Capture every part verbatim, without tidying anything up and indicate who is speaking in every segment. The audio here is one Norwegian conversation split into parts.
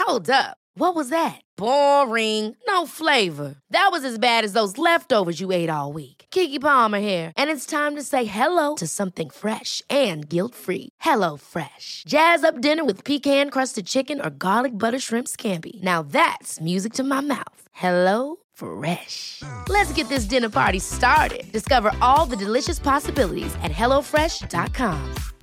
Speaker 1: Hold up. What was that? Boring. No flavor. That was as bad as those leftovers you ate all week. Keke Palmer here, and it's time to say hello to something fresh and guilt-free. Hello Fresh. Jazz up dinner with pecan-crusted chicken or garlic butter shrimp scampi. Now that's music to my mouth. Hello Fresh. Let's get this dinner party started. Discover all the delicious possibilities at hello fresh dot com.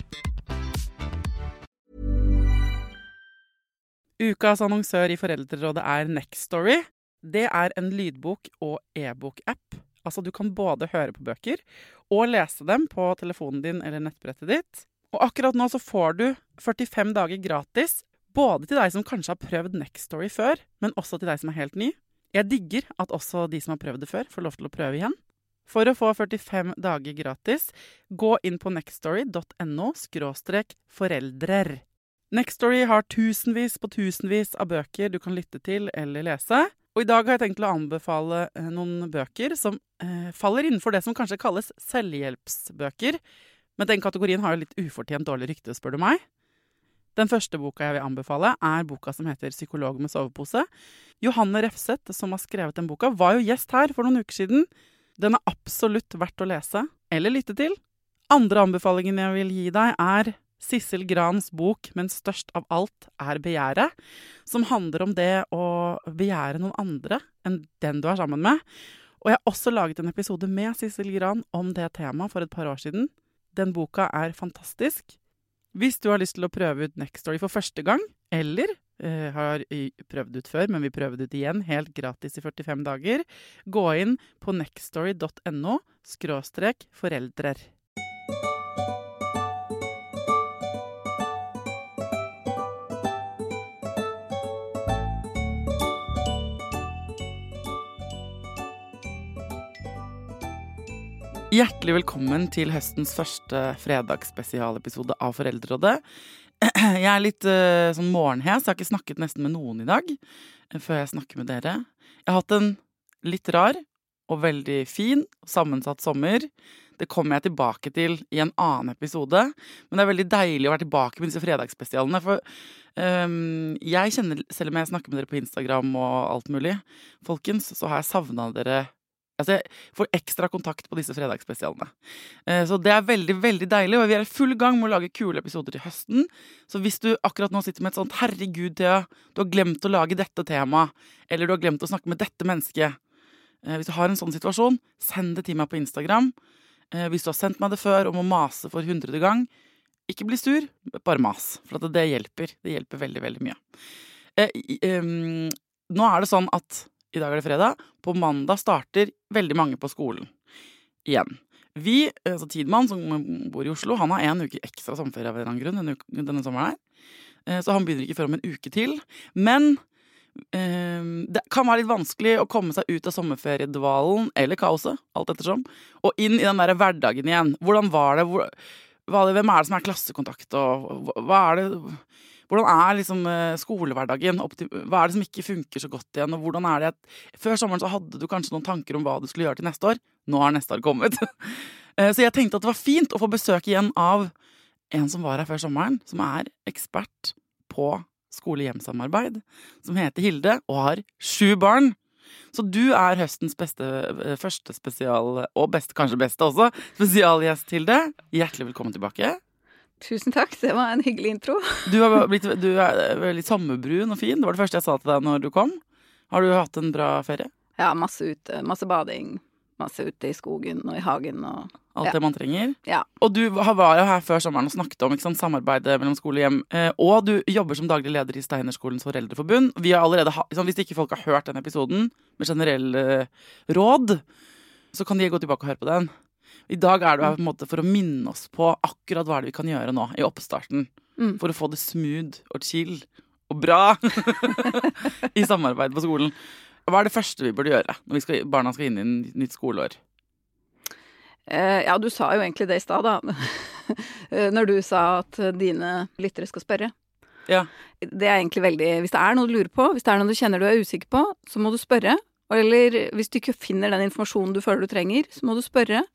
Speaker 2: Ukas annonsør i Foreldrerådet er Nextory. Det er en lydbok- og e-bok-app. Altså du kan både høre på bøker og lese dem på telefonen din eller nettbrettet ditt. Og akkurat nå så får du førtifem dager gratis, både til deg som kanskje har prøvd Nextory før, men også til deg som er helt ny. Jeg digger at også de som har prøvd det før får lov til å prøve igjen. For å få førtifem dager gratis, gå inn på nextory dot no skråstrek foreldrer. Nextory har tusenvis på tusenvis av bøker du kan lytte til eller lese. Og i dag har jeg tenkt å anbefale eh, noen bøker som eh, faller innenfor det som kanskje kalles selvhjelpsbøker. Men den kategorien har jo litt ufortjent dårlig rykte, spør du meg. Den første boka jeg vil anbefale er boka som heter Psykolog med sovepose. Johanne Refseth, som har skrevet den boka, var jo gjest her for noen uker siden. Den er absolutt verdt å lese eller lytte til. Andre anbefalingen jeg vil gi deg er Sissel Grans bok, men størst av alt er begjæret, som handler om det å begjære noen andre enn den du er sammen med. Og jeg har også laget en episode med Sissel Gran om det temaet for et par år siden. Den boka er fantastisk. Hvis du har lyst til å prøve ut Nextory for første gang, eller eh, har prøvd ut før, men vil prøve det ut igjen, helt gratis i førtifem dager, gå inn på nextory dot no skråstrek foreldrer. Hjertelig velkommen til høstens første fredagsspesialepisode av Foreldrerådet. Jeg er litt uh, sånn morgenhes, jeg har ikke snakket nesten med noen i dag, uh, før jeg snakker med dere. Jeg har hatt en litt rar og veldig fin og sammensatt sommer. Det kommer jeg tilbake til i en annen episode, men det er veldig deilig å være tilbake med disse fredagsspesialene, for um, jeg kjenner, selv om jeg snakker med dere på Instagram og alt mulig, folkens, så har jeg savnet dere. Altså, jeg får ekstra kontakt på disse fredagsspesialene. Så det er veldig, veldig deilig, og vi er i full gang med å lage kule episoder til høsten. Så hvis du akkurat nå sitter med et sånt, herregud, Thea, du har glemt å lage dette temaet, eller du har glemt å snakke med dette mennesket. Hvis du har en sånn situasjon, send det til meg på Instagram. Hvis du har sendt meg det før og må mase for hundrede gang, ikke bli sur, bare mas, for at det hjelper. Det hjelper veldig, veldig mye. Nå er det sånn at i dag er det fredag. På mandag starter veldig mange på skolen. Igjen. Vi, altså Tidmann, som bor i Oslo, han har en uke ekstra sommerferie av en eller annen grunn denne, uke, denne sommeren her. Så han begynner ikke før om en uke til. Men eh, det kan være litt vanskelig å komme seg ut av sommerferiedvalen, eller kaoset, alt ettersom, og inn i den der hverdagen igjen. Hvordan var det? Hvor, hva, hvem er det som er klassekontakt? Og hva er det... Hvordan er liksom skolehverdagen? Hva er det som ikke funker så godt igjen? Og hvordan er det at før sommeren så hadde du kanskje noen tanker om hva du skulle gjøre til neste år? Nå har neste år kommet. Så jeg tenkte at det var fint å få besøk igjen av en som var her før sommeren, som er ekspert på skole-hjem-samarbeid, som heter Hilde og har sju barn. Så du er høstens beste, første spesial, og beste, kanskje beste også, spesialgjest, Hilde. Hjertelig velkommen tilbake.
Speaker 3: Tusen takk, det var en hyggelig intro.
Speaker 2: Du, har blitt, du er litt sommerbrun og fin. Det var det første jeg sa til deg når du kom. Har du hatt en bra ferie?
Speaker 3: Ja, masse ute, masse bading, masse ute i skogen og i hagen. Og,
Speaker 2: alt
Speaker 3: ja.
Speaker 2: Det man trenger?
Speaker 3: Ja.
Speaker 2: Og du var jo her før sommeren og snakket om ikke sant, samarbeidet mellom skole og hjem. Og du jobber som daglig leder i Steinerskolens foreldreforbund. Vi har allerede, liksom, hvis ikke folk har hørt den episoden med generelle råd, så kan de gå tilbake og høre på den. I dag er du her på en måte for å minne oss på akkurat hva det vi kan gjøre nå i oppstarten. Mm. For å få det smooth og chill og bra i samarbeid på skolen. Hva er det første vi burde gjøre når vi skal, barna skal inn i en nytt skoleår?
Speaker 3: Eh, ja, du sa jo egentlig det i stad da. Når du sa at dine lyttere skal spørre.
Speaker 2: Ja.
Speaker 3: Det er egentlig veldig, hvis det er noe du lurer på, hvis det er noe du kjenner du er usikker på, så må du spørre. Eller hvis du ikke finner den informasjonen du føler du trenger, så må du spørre.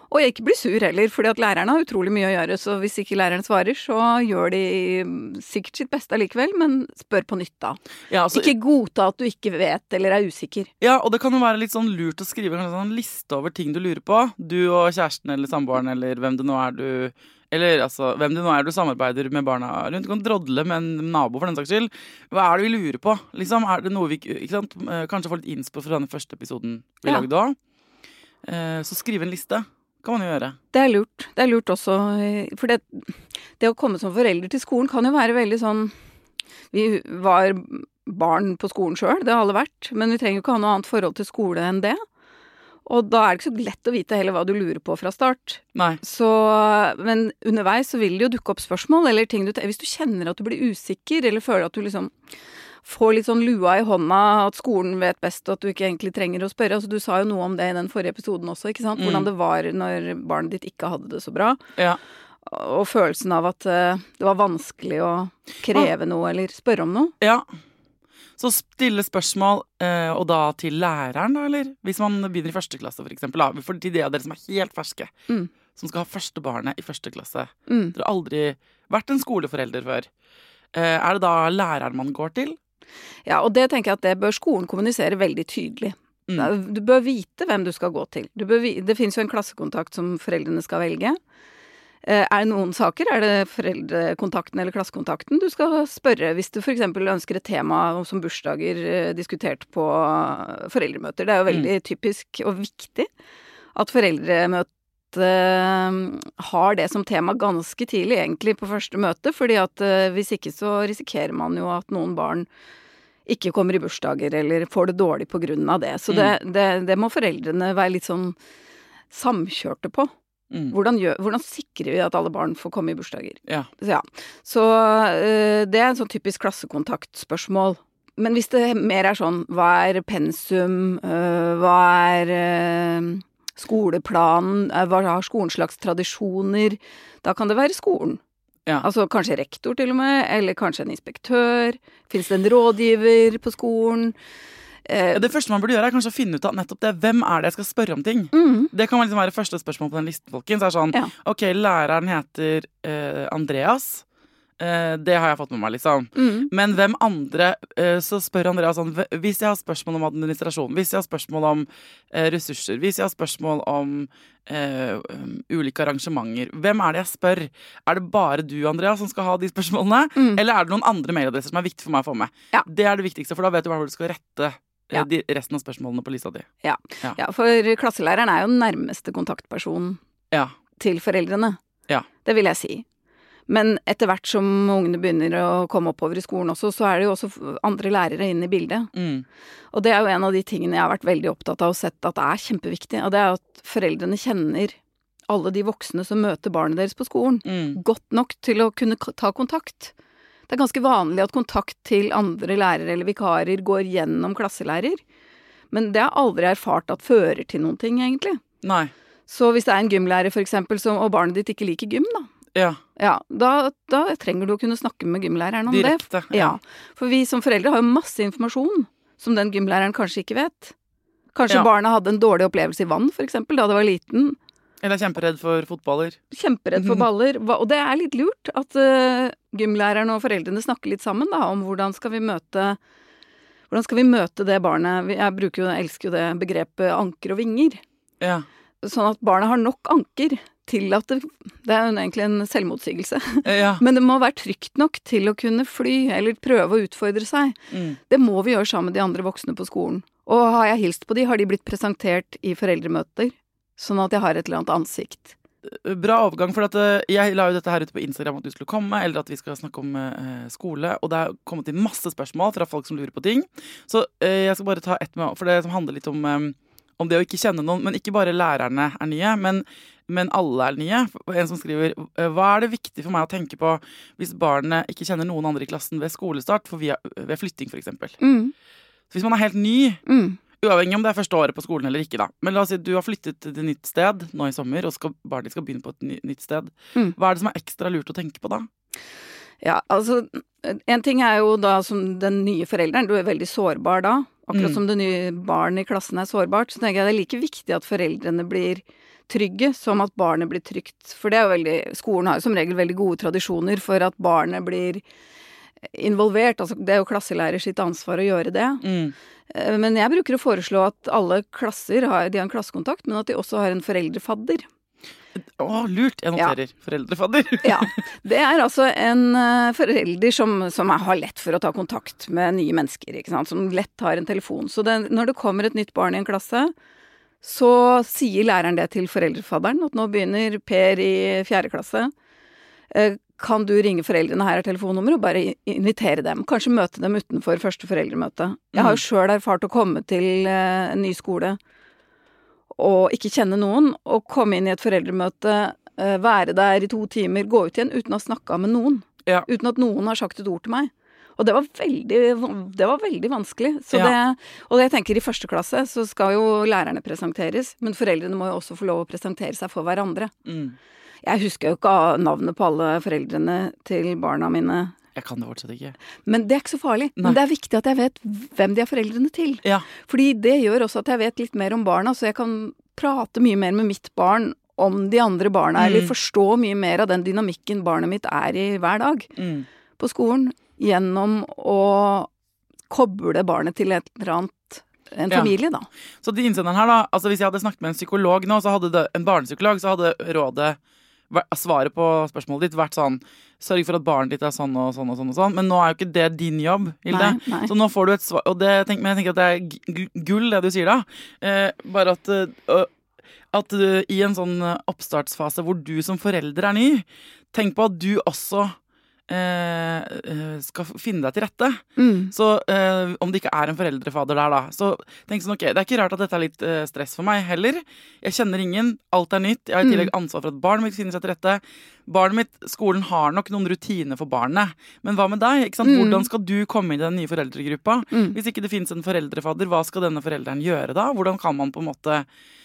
Speaker 3: Og ikke bli sur heller, fordi at lærerne har utrolig mye å gjøre, så hvis ikke læreren svarer, så gjør de sikkert sitt beste likevel, men spør på nytt da.
Speaker 2: Ja, altså,
Speaker 3: ikke godta at du ikke vet eller er usikker.
Speaker 2: Ja, og det kan jo være litt sånn lurt å skrive en sånn liste over ting du lurer på. Du og kjæresten eller samboeren eller hvem det nå er du... Eller altså, hvem det nå er du samarbeider med barna rundt. Du kan drodle med en nabo for den saks skyld. Hva er det vi lurer på? Liksom, er det noe vi... Ikke sant? Kanskje få litt innspo fra den første episoden vi ja. lagde også. Eh, så skrive en liste. Kan man jo gjøre.
Speaker 3: Det er lurt. Det er lurt også, for det, det å komme som forelder til skolen kan jo være veldig sånn, vi var barn på skolen selv, det har alle vært, men vi trenger jo ikke ha noe annet forhold til skole enn det. Og da er det ikke så lett å vite heller hva du lurer på fra start.
Speaker 2: Nei.
Speaker 3: Så, men underveis så vil det jo dukke opp spørsmål, eller ting du, hvis du kjenner at du blir usikker, eller føler at du liksom får litt sånn lua i hånda, at skolen vet best, og at du ikke egentlig trenger å spørre. Altså, du sa jo noe om det i den forrige episoden også, ikke sant? Hvordan det var når barnet ditt ikke hadde det så bra.
Speaker 2: Ja.
Speaker 3: Og følelsen av at uh, det var vanskelig å kreve noe, eller spørre om noe.
Speaker 2: Ja. Så stille spørsmål, eh, og da til læreren, da, eller? Hvis man begynner i første klasse, for eksempel. Da. For de av dere som er helt ferske, mm. som skal ha første barnet i første klasse. Mm. Dere har aldri vært en skoleforelder før. Eh, er det da læreren man går til?
Speaker 3: Ja, og det tenker jeg at det bør skolen kommunisere veldig tydelig. Mm. Du bør vite hvem du skal gå til. Du bør vite, det finnes jo en klassekontakt som foreldrene skal velge. Eh, er det noen saker, er det foreldrekontakten eller klassekontakten du skal spørre hvis du for eksempel ønsker et tema som bursdager eh, diskutert på foreldremøter. Det er jo veldig mm. typisk og viktig at foreldremøter har det som tema ganske tidlig egentlig på første møte, fordi at uh, hvis ikke så risikerer man jo at noen barn ikke kommer i bursdager eller får det dårlig på grunn av det. Så mm. det, det, det må foreldrene være litt sånn samkjørte på. Mm. Hvordan, gjør, hvordan sikrer vi at alle barn får komme i bursdager?
Speaker 2: Ja.
Speaker 3: Så, ja. så uh, det er en sånn typisk klassekontaktspørsmål. Men hvis det mer er sånn, hva er pensum, uh, hva er... Uh, skoleplanen, hva har skolen slags tradisjoner, da kan det være skolen.
Speaker 2: Ja.
Speaker 3: Altså kanskje rektor til og med, eller kanskje en inspektør, finnes det en rådgiver på skolen?
Speaker 2: Eh, ja, det første man burde gjøre er kanskje å finne ut av nettopp det, hvem er det jeg skal spørre om ting? Mm. Det kan liksom være første spørsmål på den listen, folkens. Det er sånn, ja. Ok, læreren heter eh, Andreas, Uh, det har jeg fått med meg, liksom. Mm. Men hvem andre, uh, så spør Andreas sånn, hvis jeg har spørsmål om administrasjon, hvis jeg har spørsmål om uh, ressurser, hvis jeg har spørsmål om uh, um, ulike arrangementer, hvem er det jeg spør? Er det bare du, Andreas, som skal ha de spørsmålene? Mm. Eller er det noen andre mailadresser som er viktig for meg å få med? Ja. Det er det viktigste, for da vet du hvor du skal rette uh, ja. de, resten av spørsmålene på lista di.
Speaker 3: Ja. Ja. Ja, for klasselæreren er jo den nærmeste kontaktpersonen
Speaker 2: ja.
Speaker 3: til foreldrene.
Speaker 2: Ja.
Speaker 3: Det vil jeg si. Men etter hvert som ungene begynner å komme oppover i skolen også, så er det jo også andre lærere inne i bildet. Mm. Og det er jo en av de tingene jeg har vært veldig opptatt av og sett at det er kjempeviktig. Og det er at foreldrene kjenner alle de voksne som møter barnet deres på skolen, mm. godt nok til å kunne ta kontakt. Det er ganske vanlig at kontakt til andre lærere eller vikarer går gjennom klasselærer. Men det har jeg aldri erfart at fører til noen ting, egentlig.
Speaker 2: Nei.
Speaker 3: Så hvis det er en gymlærer for eksempel, så, og barnet ditt ikke liker gym, da.
Speaker 2: Ja.
Speaker 3: Ja, da, da trenger du å kunne snakke med gymlæreren om
Speaker 2: Direkte,
Speaker 3: det. Ja. Ja. For vi som foreldre har jo masse informasjon som den gymlæreren kanskje ikke vet. Kanskje ja. barna hadde en dårlig opplevelse i vann, for eksempel, da det var liten.
Speaker 2: Eller kjemperedd for fotballer.
Speaker 3: Kjemperedd for baller. Og det er litt lurt at uh, gymlæreren og foreldrene snakker litt sammen da, om hvordan skal vi møte, hvordan skal vi møte det barnet. Jeg bruker jo, jeg elsker jo det begrepet anker og vinger.
Speaker 2: Ja.
Speaker 3: Sånn at barnet har nok anker til at det, det er jo egentlig en selvmotsigelse.
Speaker 2: Ja.
Speaker 3: Men det må være trygt nok til å kunne fly, eller prøve å utfordre seg. Mm. Det må vi gjøre sammen med de andre voksne på skolen. Og har jeg hilst på de, har de blitt presentert i foreldremøter, sånn at jeg har et eller annet ansikt.
Speaker 2: Bra overgang, for at jeg la jo dette her ute på Instagram at du skulle komme, eller at vi skal snakke om uh, skole, og det er kommet inn masse spørsmål fra folk som lurer på ting. Så uh, jeg skal bare ta ett med, for det som handler litt om, um, om det å ikke kjenne noen, men ikke bare lærerne er nye, men Men alle er nye. En som skriver, hva er det viktig for meg å tenke på hvis barnet ikke kjenner noen andre i klassen ved skolestart, for via, ved flytting for eksempel. Mm. Så hvis man er helt ny, mm. uavhengig om det er første året på skolen eller ikke da, men la oss si du har flyttet til et nytt sted nå i sommer, og skal, barnet skal begynne på et ny, nytt sted. Mm. Hva er det som er ekstra lurt å tenke på da?
Speaker 3: Ja, altså, en ting er jo da som den nye forelderen, du er veldig sårbar da, Akkurat
Speaker 2: Mm.
Speaker 3: som det nye barnet i klassen er sårbart, så tenker jeg det er like viktig at foreldrene blir trygge som at barnet blir trygt. For det er jo veldig, skolen har jo som regel veldig gode tradisjoner for at barnet blir involvert. Altså det er jo klasselærer sitt ansvar å gjøre det.
Speaker 2: Mm.
Speaker 3: Eh, Men jeg bruker å foreslå at alle klasser har, de har en klassekontakt, men at de også har en foreldrefadder.
Speaker 2: Å, lurt. Jeg noterer. Foreldrefadder.
Speaker 3: Ja, det er altså en eh, forelder som, som er, har lett for å ta kontakt med nye mennesker, ikke sant? Som lett har en telefon. Så det, når det kommer et nytt barn i en klasse, så sier læreren det til foreldrefadderen, at nå begynner Per i fjerde klasse. Eh, kan du ringe foreldrene, her er telefonnummeret, og bare i- invitere dem. Kanskje møte dem utenfor første foreldremøte. Jeg har jo selv erfart å komme til eh, en ny skole, og ikke kjenne noen, og komme inn i et foreldremøte, eh, være der i to timer, gå ut igjen uten å ha snakket med noen.
Speaker 2: Ja.
Speaker 3: Uten at noen har sagt et ord til meg. Og det var veldig, det var veldig vanskelig. Så
Speaker 2: Ja.
Speaker 3: det, og jeg tenker i første klasse så skal jo lærerne presenteres, men foreldrene må jo også få lov å presentere seg for hverandre.
Speaker 2: Mm.
Speaker 3: Jeg husker jo ikke navnet på alle foreldrene til barna mine,
Speaker 2: Jeg kan det fortsatt ikke.
Speaker 3: men det er ikke så farlig.
Speaker 2: Nei.
Speaker 3: Men det er viktig at jeg vet hvem de er foreldrene til.
Speaker 2: Ja.
Speaker 3: Fordi det gjør også at jeg vet litt mer om barna, så jeg kan prate mye mer med mitt barn om de andre barna,
Speaker 2: Mm.
Speaker 3: eller forstå mye mer av den dynamikken barnet mitt er i hver dag
Speaker 2: Mm.
Speaker 3: på skolen, gjennom å koble barnet til et eller annet, en
Speaker 2: Ja.
Speaker 3: familie da.
Speaker 2: Så til innsenderen her da, altså hvis jeg hadde snakket med en psykolog nå, så hadde det, en barnepsykolog, så hadde rådet, vært- svaret på spørsmålet ditt vært sånn, sørg for at barnet ditt er sånn og sånn og sånn og sånn, men nå er jo ikke det din jobb, Hilde.
Speaker 3: Nei, nei.
Speaker 2: Så nå får du et svar, og det, tenk, men jeg tenker at det er g- gull det du sier da, eh, bare at, uh, at uh, i en sånn uh, oppstartsfase hvor du som forelder er ny, tenk på at du også eh, eh, skal finne deg til rette.
Speaker 3: Mm.
Speaker 2: Så eh, om det ikke er en foreldrefader der da, så tenk sånn, ok, det er ikke rart at dette er litt eh, stress for meg heller. Jeg kjenner ingen, alt er nytt, jeg har i tillegg ansvar for at barnet mitt finner seg til rette. Barnet mitt, skolen har nok noen rutiner for barnet, men hva med deg? Ikke sant?
Speaker 3: Mm.
Speaker 2: Hvordan skal du komme inn i den nye foreldregruppa?
Speaker 3: Mm.
Speaker 2: Hvis ikke det finnes en foreldrefader, hva skal denne forelderen gjøre da? Hvordan kan man på en måte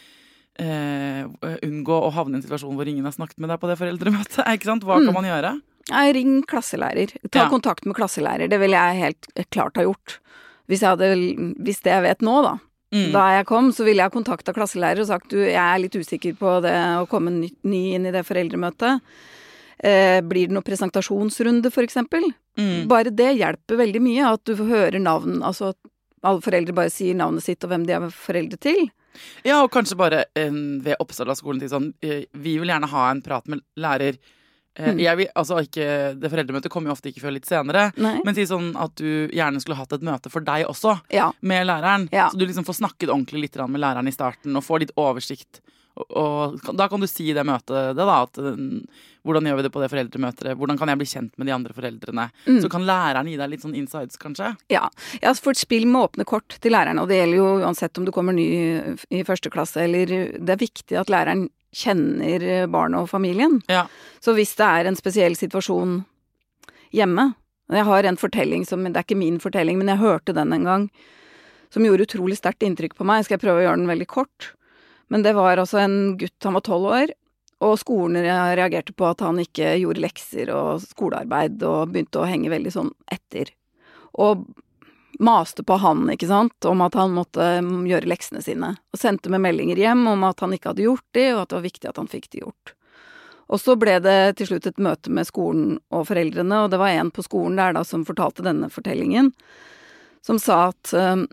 Speaker 2: eh, unngå å havne i en situasjon hvor ingen har snakket med deg på det foreldremøtet? Ikke sant? Hva
Speaker 3: Mm.
Speaker 2: kan man gjøre?
Speaker 3: Nei, ring klasselærer. Ta
Speaker 2: Ja.
Speaker 3: kontakt med klasselærer. Det ville jeg helt eh, klart ha gjort. Hvis, jeg hadde, hvis det jeg vet nå, da.
Speaker 2: Mm.
Speaker 3: Da jeg kom, så ville jeg ha kontakta klasselærer og sagt du, jeg er litt usikker på det å komme ny, ny inn i det foreldremøtet. Eh, blir det noe presentasjonsrunde, for eksempel?
Speaker 2: Mm.
Speaker 3: Bare det hjelper veldig mye, at du hører navn, altså at alle foreldre bare sier navnet sitt og hvem de er foreldre til.
Speaker 2: Ja, og kanskje bare eh, ved oppstart av skolen til sånn, eh, vi vil gjerne ha en prat med lærer. Eh,
Speaker 3: Mm.
Speaker 2: jeg vil, altså ikke, det foreldremøtet kommer jo ofte ikke før litt senere,
Speaker 3: Nei?
Speaker 2: men si sånn at du gjerne skulle hatt et møte for deg også,
Speaker 3: Ja.
Speaker 2: med læreren.
Speaker 3: Ja.
Speaker 2: Så du liksom får snakket ordentlig litt med læreren i starten, og får litt oversikt. Og, og da kan du si i det møtet det da, at eh, hvordan gjør vi det på det foreldremøtet, hvordan kan jeg bli kjent med de andre foreldrene?
Speaker 3: Mm.
Speaker 2: Så kan læreren gi deg litt sånn insights, kanskje?
Speaker 3: Ja, ja, for et spill med åpne kort til læreren, og det gjelder jo uansett om du kommer ny i første klasse, eller det er viktig at læreren kjenner barnet og familien.
Speaker 2: Ja.
Speaker 3: Så hvis det er en spesiell situasjon hjemme, jeg har en fortelling som, det er ikke min fortelling, men jeg hørte den en gang, som gjorde utrolig sterkt inntrykk på meg, skal jeg prøve å gjøre den veldig kort. Men det var altså en gutt, han var tolv år, og skolen reagerte på at han ikke gjorde lekser og skolearbeid, og begynte å henge veldig sånn etter. Og maste på han, ikke sant, om at han måtte gjøre leksene sine, og sendte med meldinger hjem om at han ikke hadde gjort det, og at det var viktig at han fikk det gjort. Og så ble det til slutt et møte med skolen og foreldrene, og det var en på skolen der da som fortalte denne fortellingen, som sa at øh,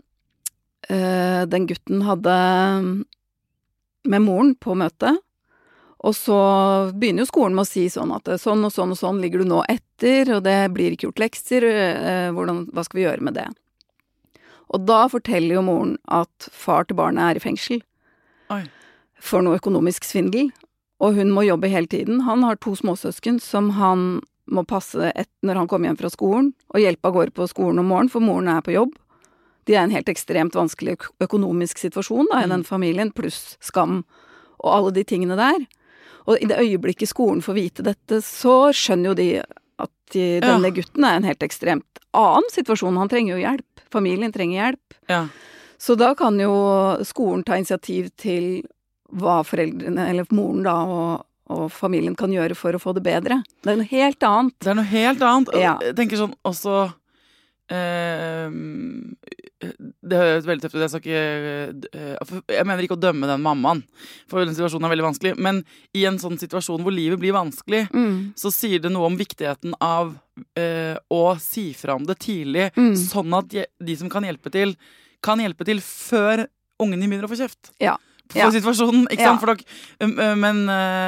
Speaker 3: øh, den gutten hadde med moren på møtet, og så begynner jo skolen med å si sånn at sånn og sånn og sånn ligger du nå etter, og det blir ikke gjort lekser, øh, hvordan, hva skal vi gjøre med det? Og da forteller jo moren at far til barnet er i fengsel
Speaker 2: Oi.
Speaker 3: for noe økonomisk svindel, og hun må jobbe hele tiden. Han har to småsøsken som han må passe et, når han kommer hjem fra skolen, og hjelpe av gårde på skolen om morgenen, for moren er på jobb. De er i en helt ekstremt vanskelig øk økonomisk situasjon da, i den familien, pluss skam og alle de tingene der. Og i det øyeblikket skolen får vite dette, så skjønner jo de at de, denne
Speaker 2: Ja.
Speaker 3: gutten er i en helt ekstremt annen situasjon. Han trenger jo hjelp. Familien trenger hjelp.
Speaker 2: Ja.
Speaker 3: Så da kan jo skolen ta initiativ til hva foreldrene, eller moren da, og, og familien kan gjøre for å få det bedre. Det er noe helt annet.
Speaker 2: Det er noe helt annet.
Speaker 3: Ja.
Speaker 2: Jeg tenker sånn også eh, det høres veldig tøft ut. Jeg, skal ikke, jeg mener ikke å dømme den mammaen, for den situasjonen er veldig vanskelig. Men i en sånn situasjon hvor livet blir vanskelig, mm. så sier det noe om viktigheten av eh, å si fra om det tidlig, mm. sånn at de, de som kan hjelpe til, kan hjelpe til før ungen din begynner å få kjeft.
Speaker 3: Ja.
Speaker 2: For
Speaker 3: ja.
Speaker 2: situasjonen, ikke sant?
Speaker 3: Ja.
Speaker 2: For dere, men,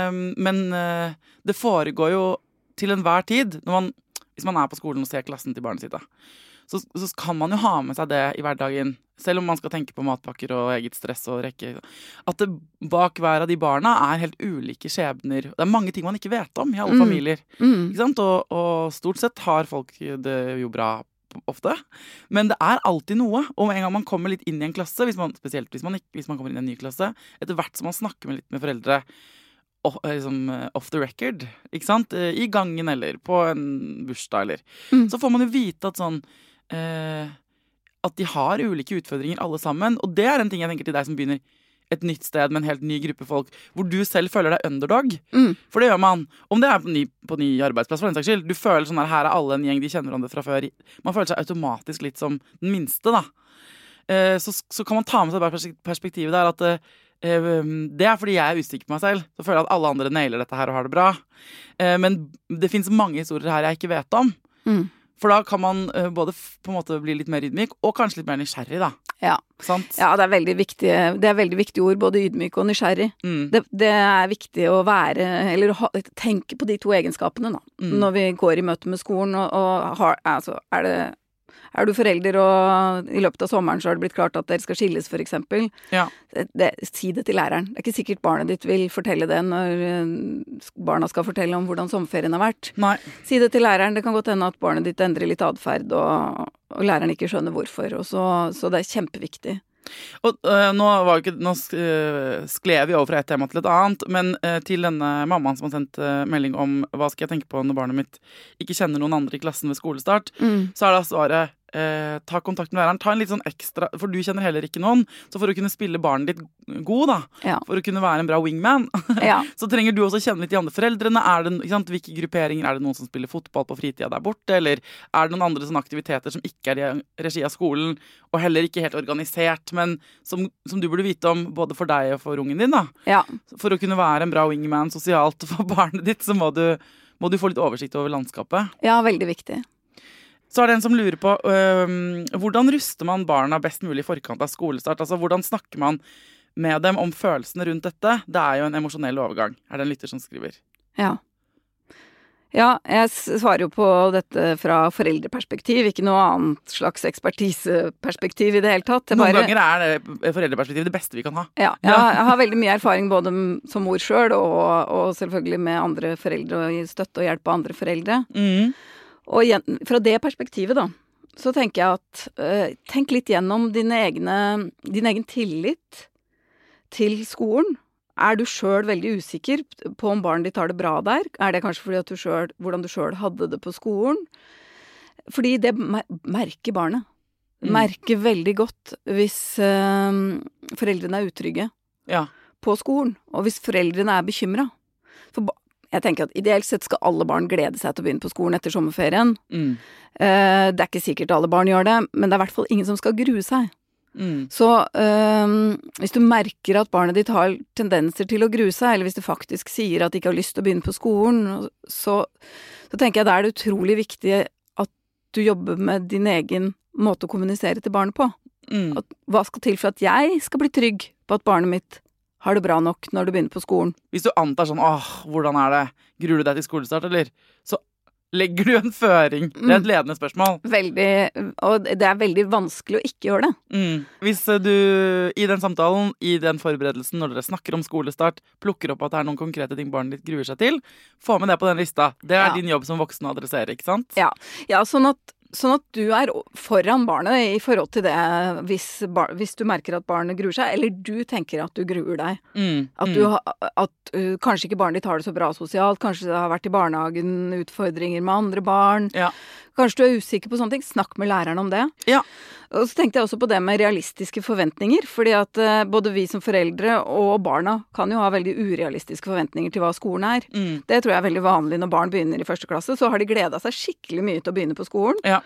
Speaker 2: men det foregår jo til enhver tid, når man, hvis man er på skolen og ser klassen til barnet sitt, da. Så, så kan man jo ha med seg det i hverdagen, selv om man skal tenke på matpakker og eget stress og rekke. At det bak hver av de barna er helt ulike skjebner. Det er mange ting man ikke vet om i alle mm. familier. Mm. Ikke sant? Og, og stort sett har folk det jo bra ofte. Men det er alltid noe. Og en gang man kommer litt inn i en klasse, hvis man, spesielt hvis man, ikke, hvis man kommer inn i en ny klasse, etter hvert som man snakker med litt med foreldre, og, liksom, off the record, ikke sant? I gangen eller på en bursdag eller. Mm. Så får man jo vite at sånn Eh, at de har ulike utfordringer alle sammen, og det er en ting jeg tenker til deg som begynner et nytt sted med en helt ny gruppe folk, hvor du selv føler deg underdog, mm. for det gjør man om det er på ny, på ny arbeidsplass for den saks skyld, du føler sånn her, her er alle en gjeng, de kjenner hverandre fra før, man føler seg automatisk litt som den minste da, eh, så, så kan man ta med seg bare perspektivet der at eh, det er fordi jeg er usikker på meg selv, så føler jeg at alle andre nailer dette her og har det bra, eh, men det finnes mange historier her jeg ikke vet om, mm. For da kan man uh, både f- på en måte bli litt mer ydmyk, og kanskje litt mer nysgjerrig, da.
Speaker 3: Ja,
Speaker 2: Sant?
Speaker 3: ja det, er veldig viktig, det er veldig viktige ord, både ydmyk og nysgjerrig. Mm. Det, det er viktig å være, eller ha, tenke på de to egenskapene, da. Mm. Når vi går i møte med skolen, og, og har, altså, er det... Er du forelder, og i løpet av sommeren så har det blitt klart at dere skal skilles, for eksempel. Ja. Det, det, si det til læreren. Det er ikke sikkert barnet ditt vil fortelle det når barna skal fortelle om hvordan sommerferien har vært. Nei. Si det til læreren. Det kan godt hende at barnet ditt endrer litt adferd, og, og læreren ikke skjønner hvorfor. Og så, så det er kjempeviktig.
Speaker 2: Og øh, nå, var ikke, nå skled vi over fra et tema til et annet, men øh, til denne mammaen som har sendt øh, melding om hva skal jeg tenke på når barnet mitt ikke kjenner noen andre i klassen ved skolestart, mm. så er da svaret eh, ta kontakt med læreren, ta en litt sånn ekstra, for du kjenner heller ikke noen, så for å kunne spille barnet ditt god da, ja. For å kunne være en bra wingman, ja. Så trenger du også kjenne litt de andre foreldrene, er det, ikke sant, hvilke grupperinger, er det noen som spiller fotball på fritida der borte, eller er det noen andre sånne aktiviteter som ikke er i regi av skolen, og heller ikke helt organisert, men som, som du burde vite om både for deg og for ungen din da, ja. For å kunne være en bra wingman sosialt for barnet ditt, så må du, må du få litt oversikt over landskapet.
Speaker 3: Ja, veldig viktig.
Speaker 2: Så er det en som lurer på, øh, hvordan ruster man barna best mulig i forkant av skolestart? Altså, hvordan snakker man med dem om følelsene rundt dette? Det er jo en emosjonell overgang, er det en lytter som skriver.
Speaker 3: Ja. Ja, jeg svarer jo på dette fra foreldreperspektiv, ikke noe annet slags ekspertiseperspektiv i det hele tatt.
Speaker 2: Noen bare... ganger er det foreldreperspektiv det beste vi kan ha.
Speaker 3: Ja, jeg, jeg har veldig mye erfaring både som mor selv, og, og selvfølgelig med andre foreldre, og støtte og hjelp av andre foreldre. Mhm. Og igjen, fra det perspektivet da, så tenker jeg at uh, tenk litt gjennom dine egne, din egen tillit til skolen. Er du selv veldig usikker på om barnet ditt har det bra der? Er det kanskje fordi at du selv, hvordan du selv hadde det på skolen? Fordi det merker barnet. Mm. Merker veldig godt hvis uh, foreldrene er utrygge ja. På skolen, og hvis foreldrene er bekymret. For jeg tenker at ideelt sett skal alle barn glede seg til å begynne på skolen etter sommerferien. Mm. Uh, det er ikke sikkert alle barn gjør det, men det er i hvert fall ingen som skal grue seg. Mm. Så uh, hvis du merker at barnet ditt har tendenser til å grue seg, eller hvis du faktisk sier at de ikke har lyst til å begynne på skolen, så, så tenker jeg da er det utrolig viktig at du jobber med din egen måte å kommunisere til barnet på. Mm. At, hva skal til for at jeg skal bli trygg på at barnet mitt har det bra nok når du begynner på skolen?
Speaker 2: Hvis du antar sånn, åh, hvordan er det? Gruer du deg til skolestart, eller? Så legger du en føring. Det er et ledende spørsmål.
Speaker 3: Veldig, og det er veldig vanskelig å ikke gjøre det.
Speaker 2: Mm. Hvis du i den samtalen, i den forberedelsen, når dere snakker om skolestart, plukker opp at det er noen konkrete ting barnet ditt gruer seg til, få med det på den lista. Det er ja. Din jobb som voksen å adressere, ikke sant?
Speaker 3: Ja, ja sånn at Sånn at du er foran barnet i forhold til det hvis, bar, hvis du merker at barnet gruer seg, eller du tenker at du gruer deg. Mm, at, du, mm. at uh, kanskje ikke barnet ditt har det så bra sosialt, kanskje det har vært i barnehagen utfordringer med andre barn. Ja. Kanskje du er usikker på sånne ting. Snakk med læreren om det. Ja. Og så tenkte jeg også på det med realistiske forventninger, fordi at uh, både vi som foreldre og barna kan jo ha veldig urealistiske forventninger til hva skolen er. Mm. Det tror jeg er veldig vanlig når barn begynner i første klasse, så har de gledet seg skikkelig mye til å begynne på skolen. Ja.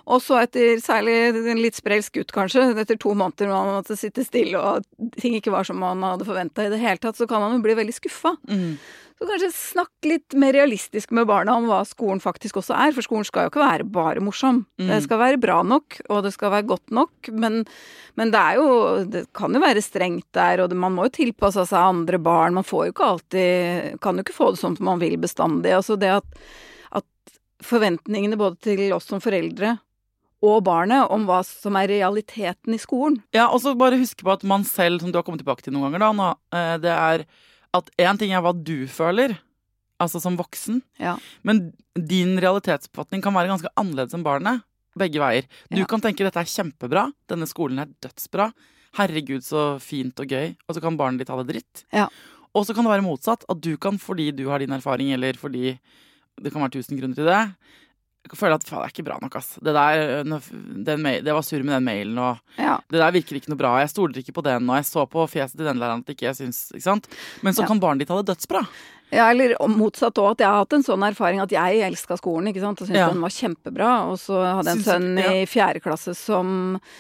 Speaker 3: Og så etter, særlig en litt sprelsk gutt kanskje, etter to måneder når man måtte sitte stille og ting ikke var som man hadde forventet i det hele tatt, så kan man jo bli veldig skuffa.
Speaker 2: Mm.
Speaker 3: Så kanskje snakk litt mer realistisk med barna om hva skolen faktisk også er, for skolen skal jo ikke være bare morsom. Mm. Det skal være bra nok, og det skal være godt nok, men, men det er jo, det kan jo være strengt der, og det, man må jo tilpasse seg andre barn, man får jo ikke alltid, kan jo ikke få det sånn som man vil bestandig. Altså det at, at forventningene både til oss som foreldre og barnet om hva som er realiteten i skolen.
Speaker 2: Ja, og så bare huske på at man selv, som du har kommet tilbake til noen ganger da, nå, det er at en ting er hva du føler, altså som voksen,
Speaker 3: ja.
Speaker 2: Men din realitetsoppfatning kan være ganske annerledes enn barnet, begge veier. Du ja. Kan tenke dette er kjempebra, denne skolen er dødsbra, herregud så fint og gøy, og så kan barnet ditt ha det dritt.
Speaker 3: Ja. Og
Speaker 2: så kan det være motsatt, at du kan, fordi du har din erfaring, eller fordi det kan være tusen grunner til det, jeg føler at, faen, det er ikke bra nok, ass. Det der, den, det var sur med den mailen, og
Speaker 3: ja.
Speaker 2: Det der virker ikke noe bra. Jeg stoler ikke på den, og jeg så på fjeset til den læreren at ikke jeg syns, ikke sant? Men så ja. Kan barnet ditt ha det dødsbra.
Speaker 3: Ja, eller motsatt også, at jeg har hatt en sånn erfaring at jeg elsket skolen, ikke sant? Og syntes ja. Den var kjempebra. Og så hadde jeg en sønn ja. I fjerde klasse som,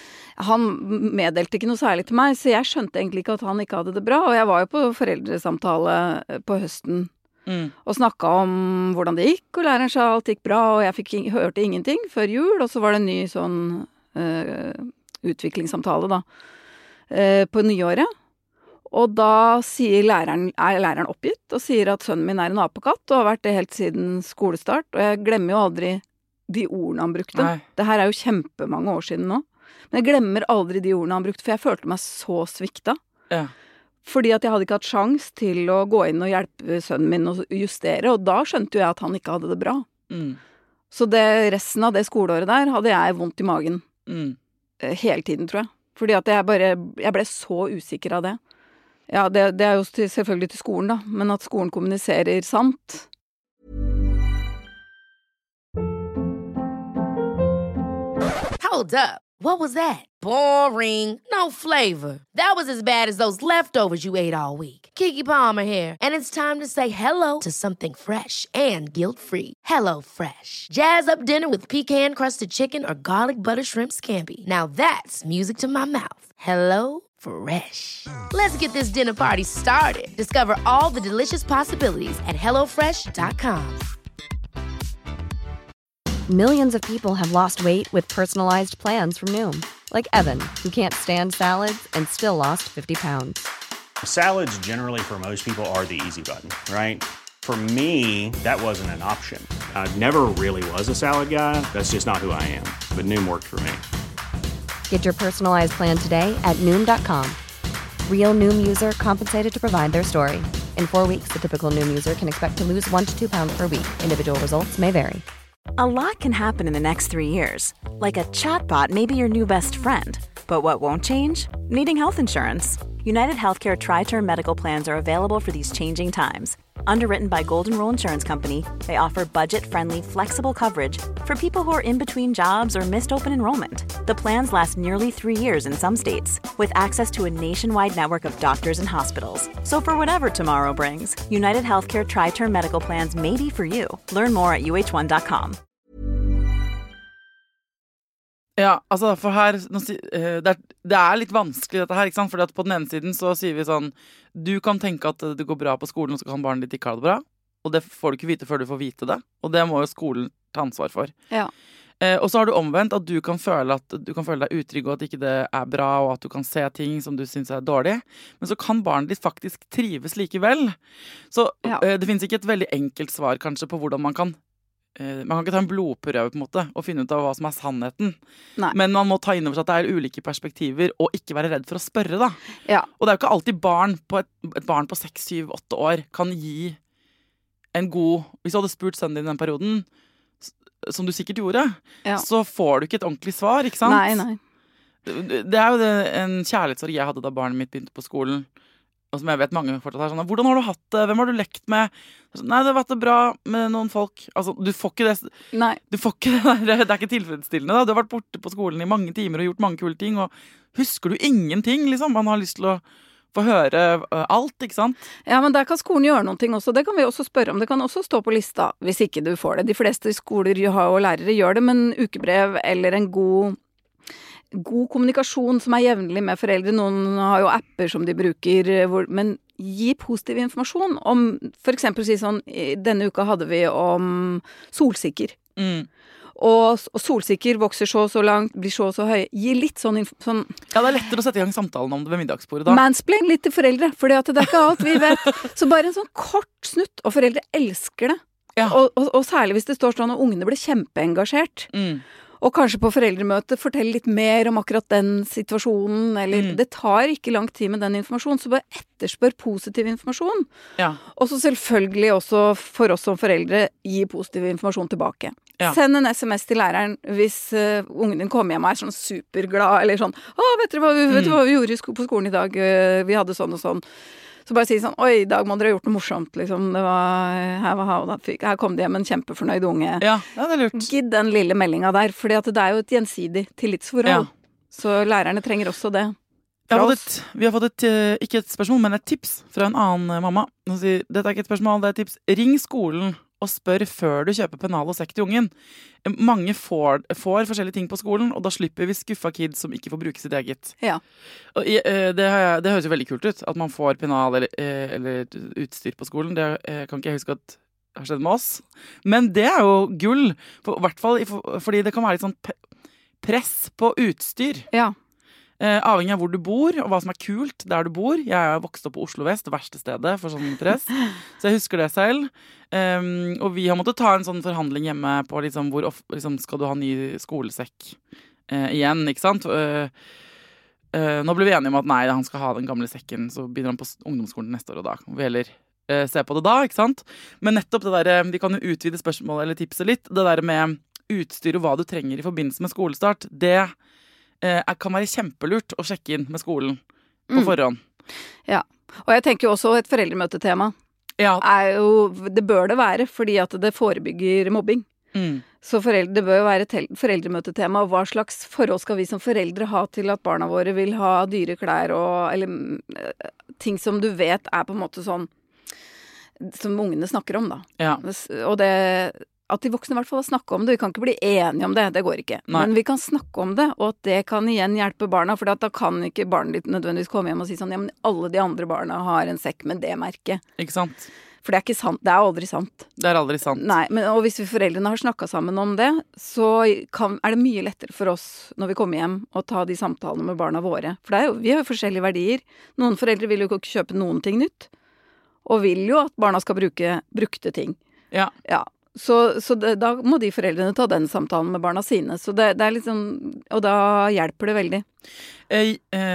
Speaker 3: han meddelte ikke noe særlig til meg, så jeg skjønte egentlig ikke at han ikke hadde det bra. Og jeg var jo på foreldresamtale på høsten, Mm. og snakka om hvordan det gikk, og læreren sa alt gikk bra, og jeg fikk, hørte ingenting før jul, og så var det en ny sånn uh, utviklingssamtale da, uh, på nyåret. Og da sier læreren, er læreren oppgitt, og sier at sønnen min er en apekatt, og har vært det helt siden skolestart, og jeg glemmer jo aldri de ordene han brukte. Nei. Det her er jo kjempemange år siden nå, men jeg glemmer aldri de ordene han brukte, for jeg følte meg så svikta.
Speaker 2: Ja.
Speaker 3: Fordi at jeg hadde ikke hatt sjans til å gå inn og hjelpe sønnen min å justere, og da skjønte jeg at han ikke hadde det bra.
Speaker 2: Mm.
Speaker 3: Så det, resten av det skoleåret der hadde jeg vondt i magen.
Speaker 2: Mm.
Speaker 3: Hele tiden, tror jeg. Fordi at jeg bare, jeg ble så usikker av det. Ja, det, det er jo til, selvfølgelig til skolen da, men at skolen kommuniserer sant.
Speaker 1: Hold up. What was that? Boring. No flavor. That was as bad as those leftovers you ate all week. Keke Palmer here, and it's time to say hello to something fresh and guilt-free. Hello Fresh. Jazz up dinner with pecan-crusted chicken or garlic butter shrimp scampi. Now that's music to my mouth. Hello Fresh. Let's get this dinner party started. Discover all the delicious possibilities at hello fresh dot com.
Speaker 4: Millions of people have lost weight with personalized plans from Noom. Like Evan, who can't stand salads and still lost fifty pounds.
Speaker 5: Salads generally for most people are the easy button, right? For me, that wasn't an option. I never really was a salad guy. That's just not who I am. But Noom worked for me.
Speaker 4: Get your personalized plan today at Noom dot com. Real Noom user compensated to provide their story. In four weeks, the typical Noom user can expect to lose one to two pounds per week. Individual results may vary.
Speaker 6: A lot can happen in the next three years. Like a chatbot may be your new best friend. But what won't change? Needing health insurance. United Healthcare Tri-Term Medical Plans are available for these changing times. Underwritten by Golden Rule Insurance Company, they offer budget-friendly, flexible coverage for people who are in between jobs or missed open enrollment. The plans last nearly three years in some states, with access to a nationwide network of doctors and hospitals. So for whatever tomorrow brings, United Healthcare Tri-Term Medical Plans may be for you. Learn more at U H one dot com.
Speaker 2: Ja, altså, for her det er, det er litt vanskelig dette her, ikke sant? Fordi at på den ene siden så sier vi sånn, du kan tenke at det går bra på skolen, og så kan barnet ditt ikke ha det bra. Og det får du ikke vite før du får vite det. Og det må jo skolen ta ansvar for.
Speaker 3: Ja.
Speaker 2: Eh, og så har du omvendt at du kan føle at du kan føle deg utrygg, og at ikke det er bra, og at du kan se ting som du synes er dårlig. Men så kan barnet ditt faktisk trives likevel. Så ja. eh, det finnes ikke et veldig enkelt svar kanskje på hvordan man kan Man kan ikke ta en blodprøve på en måte og finne ut av hva som er sannheten.
Speaker 3: Nei. Men
Speaker 2: man må ta inn over seg at det er ulike perspektiver, og ikke være redd for å spørre da.
Speaker 3: Ja.
Speaker 2: Og det er jo ikke alltid barn på et, et barn på seks, syv, åtte år kan gi en god, hvis du hadde spurt sønnen din i den perioden, som du sikkert gjorde, ja. Så får du ikke et ordentlig svar, ikke sant?
Speaker 3: Nei, nei.
Speaker 2: Det er jo det, en kjærlighetssorg jeg hadde da barnet mitt begynte på skolen, og som jeg vet mange fortsatt er sånn, hvordan har du hatt det? Hvem har du lekt med? Nei, det har vært bra med noen folk. Altså, du får ikke det,
Speaker 3: Nei.
Speaker 2: Du får ikke det der, det er ikke tilfredsstillende da. Du har vært borte på skolen i mange timer og gjort mange kule ting, og husker du ingenting, liksom? Man har lyst til å få høre uh, alt, ikke sant?
Speaker 3: Ja, men der kan skolen gjøre noen ting også. Det kan vi også spørre om. Det kan også stå på lista, hvis ikke du får det. De fleste skoler og lærere gjør det, men ukebrev eller en god, god kommunikasjon som er jevnlig med foreldre. Noen har jo apper som de bruker, hvor, men gi positiv informasjon om, for eksempel si sånn, denne uka hadde vi om solsikker.
Speaker 2: Mm.
Speaker 3: Og, og solsikker vokser så så langt, blir så så høy. Gi litt sånn, sånn...
Speaker 2: Ja, det er lettere å sette i gang samtalen om det ved middagsbordet da.
Speaker 3: Mansplain litt til foreldre, for det er ikke alt vi vet. Så bare en sånn kort snutt, og foreldre elsker det.
Speaker 2: Ja.
Speaker 3: Og, og, og særlig hvis det står sånn, og ungene blir kjempeengasjert.
Speaker 2: Mm.
Speaker 3: Og kanskje på foreldremøte fortelle litt mer om akkurat den situasjonen, eller mm. det tar ikke lang tid med den informasjonen, så bare etterspør positiv informasjon.
Speaker 2: Ja.
Speaker 3: Og så selvfølgelig også for oss som foreldre, gi positiv informasjon tilbake. Ja. Send en sms til læreren hvis uh, ungen din kommer hjem og er sånn superglad, eller sånn, å, vet dere hva, mm. vet du hva vi gjorde på skolen i dag? Uh, vi hadde sånn og sånn. Så bare si sånn, oi, i dag må dere ha gjort noe morsomt, liksom. Det var, her, var, her kom det hjem en kjempefornøyd unge.
Speaker 2: Ja, ja, det er lurt.
Speaker 3: Gidd den lille meldinga der, for det er jo et gjensidig tillitsforhold. Ja. Så lærerne trenger også det.
Speaker 2: Har et, vi har fått et, ikke et spørsmål, men et tips fra en annen mamma. Sier, dette er ikke et spørsmål, det er et tips. Ring skolen og spør før du kjøper pennal og sekk til ungen. Mange får, får forskjellige ting på skolen, og da slipper vi skuffa kids som ikke får bruke sitt eget.
Speaker 3: Ja.
Speaker 2: Og det, det høres jo veldig kult ut, at man får pennal eller, eller utstyr på skolen. Det kan ikke jeg huske at har skjedd med oss. Men det er jo gull, for, i hvert fall fordi det kan være litt sånn press på utstyr.
Speaker 3: Ja.
Speaker 2: Eh, avhengig av hvor du bor, og hva som er kult der du bor. Jeg er vokst opp på Oslo Vest, det verste stedet for sånn press. Så jeg husker det selv. Um, og vi har måttet ta en sånn forhandling hjemme på liksom, hvor liksom, skal du ha ny skolesekk uh, igjen, ikke sant? Uh, uh, nå ble vi enige om at nei, han skal ha den gamle sekken, så begynner han på ungdomsskolen neste år, og da kan vi heller uh, se på det da, ikke sant? Men nettopp det der, vi kan jo utvide spørsmålet eller tipse litt, det der med utstyr og hva du trenger i forbindelse med skolestart, det uh, kan være kjempelurt å sjekke inn med skolen på forhånd.
Speaker 3: Mm. Ja, og jeg tenker jo også et foreldremøtetema.
Speaker 2: Ja.
Speaker 3: Er jo, det bør det være, fordi at det forebygger mobbing.
Speaker 2: Mm.
Speaker 3: Så foreldre, det bør jo være et foreldremøtetema. Hva slags forhold skal vi som foreldre ha til at barna våre vil ha dyre klær og eller ting som du vet er på en måte sånn som ungene snakker om, da.
Speaker 2: Ja.
Speaker 3: Og det at de voksne i hvert fall snakker om det. Vi kan ikke bli enige om det, det går ikke.
Speaker 2: Nei.
Speaker 3: Men vi kan snakke om det, og at det kan igjen hjelpe barna, for da kan ikke barnet ditt nødvendigvis komme hjem og si sånn, ja, men alle de andre barna har en sekk med det merket.
Speaker 2: Ikke sant?
Speaker 3: For det er ikke sant, det er aldri sant.
Speaker 2: Det er aldri sant.
Speaker 3: Nei, men og hvis vi foreldrene har snakket sammen om det, så kan, er det mye lettere for oss når vi kommer hjem å ta de samtalene med barna våre. For det er jo, vi har jo forskjellige verdier. Noen foreldre vil jo ikke kjøpe noen ting nytt, og vil jo at barna skal bruke brukte ting.
Speaker 2: Ja.
Speaker 3: Ja. Så, så det, da må de foreldrene ta den samtalen med barna sine. Så det, det er liksom, og da hjelper det veldig.
Speaker 2: Eh,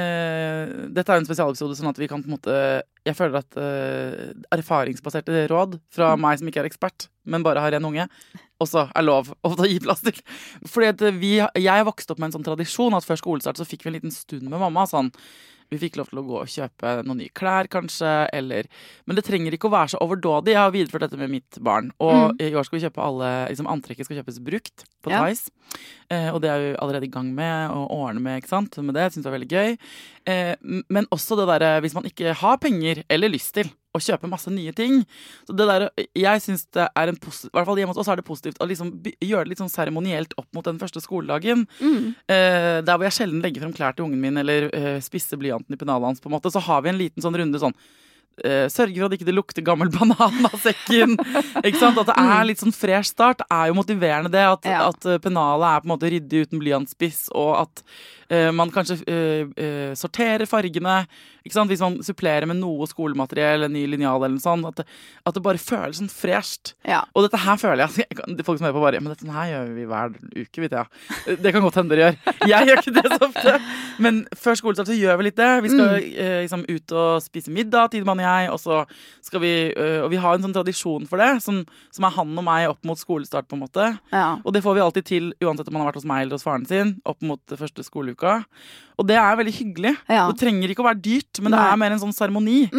Speaker 2: eh, dette er en spesialepisode, sånn at vi kan på en måte jeg føler at eh, erfaringsbaserte råd fra mm. meg som ikke er ekspert, men bare har en unge, også er lov å gi plass til. Fordi at vi, jeg vokste opp med en sånn tradisjon at før skolestart så fikk vi en liten stund med mamma, sånn vi fikk lov til å gå og kjøpe noen nye klær, kanskje, eller men det trenger ikke å være så overdådig. Jeg har videreført dette med mitt barn, og mm. i år skal vi kjøpe alle liksom, antrekket skal kjøpes brukt på
Speaker 3: ja.
Speaker 2: Thais, eh, og det er vi allerede i gang med å ordne med, ikke sant? Men det synes jeg er veldig gøy. Eh, men også det der, hvis man ikke har penger eller lyst til å kjøpe masse nye ting, så det der, jeg synes det er en positiv, i hvert fall hjemme hos oss er det positivt å liksom gjøre det litt sånn seremonielt opp mot den første skoledagen. Mm. Eh, der hvor jeg sjelden legger frem klær til ungen min, eller eh, spisser blyanten i pennalet hans på en måte, så har vi en liten sånn runde sånn, Uh, sørge for at ikke det lukter gammel banan av sekken. Ikke sant? At det er litt sånn fresh start er jo motiverende det at,
Speaker 3: ja.
Speaker 2: at pennalet er på en måte ryddig uten blyantspiss, og at uh, man kanskje uh, uh, sorterer fargene, ikke sant? Hvis man supplerer med noe skolemateriell, en ny linjal eller noe sånt, at det, at det bare føles sånn fresht.
Speaker 3: Ja.
Speaker 2: Og dette her føler jeg, jeg folk som hører på bare, men dette her gjør vi hver uke, vet jeg. Det kan godt hende dere gjør. Jeg gjør ikke det så ofte. Men før skolestart så gjør vi litt det. Vi skal mm. uh, liksom ut og spise middag, Tidemann jeg, og så skal vi, øh, og vi har en sånn tradisjon for det, som, som er han og meg opp mot skolestart på en måte.
Speaker 3: Ja.
Speaker 2: Og det får vi alltid til, uansett om man har vært hos meg eller hos faren sin, opp mot det første skoleuka. Og det er veldig hyggelig.
Speaker 3: Ja.
Speaker 2: Det trenger ikke å være dyrt, men det
Speaker 3: Nei.
Speaker 2: er mer en sånn seremoni.
Speaker 3: Mm.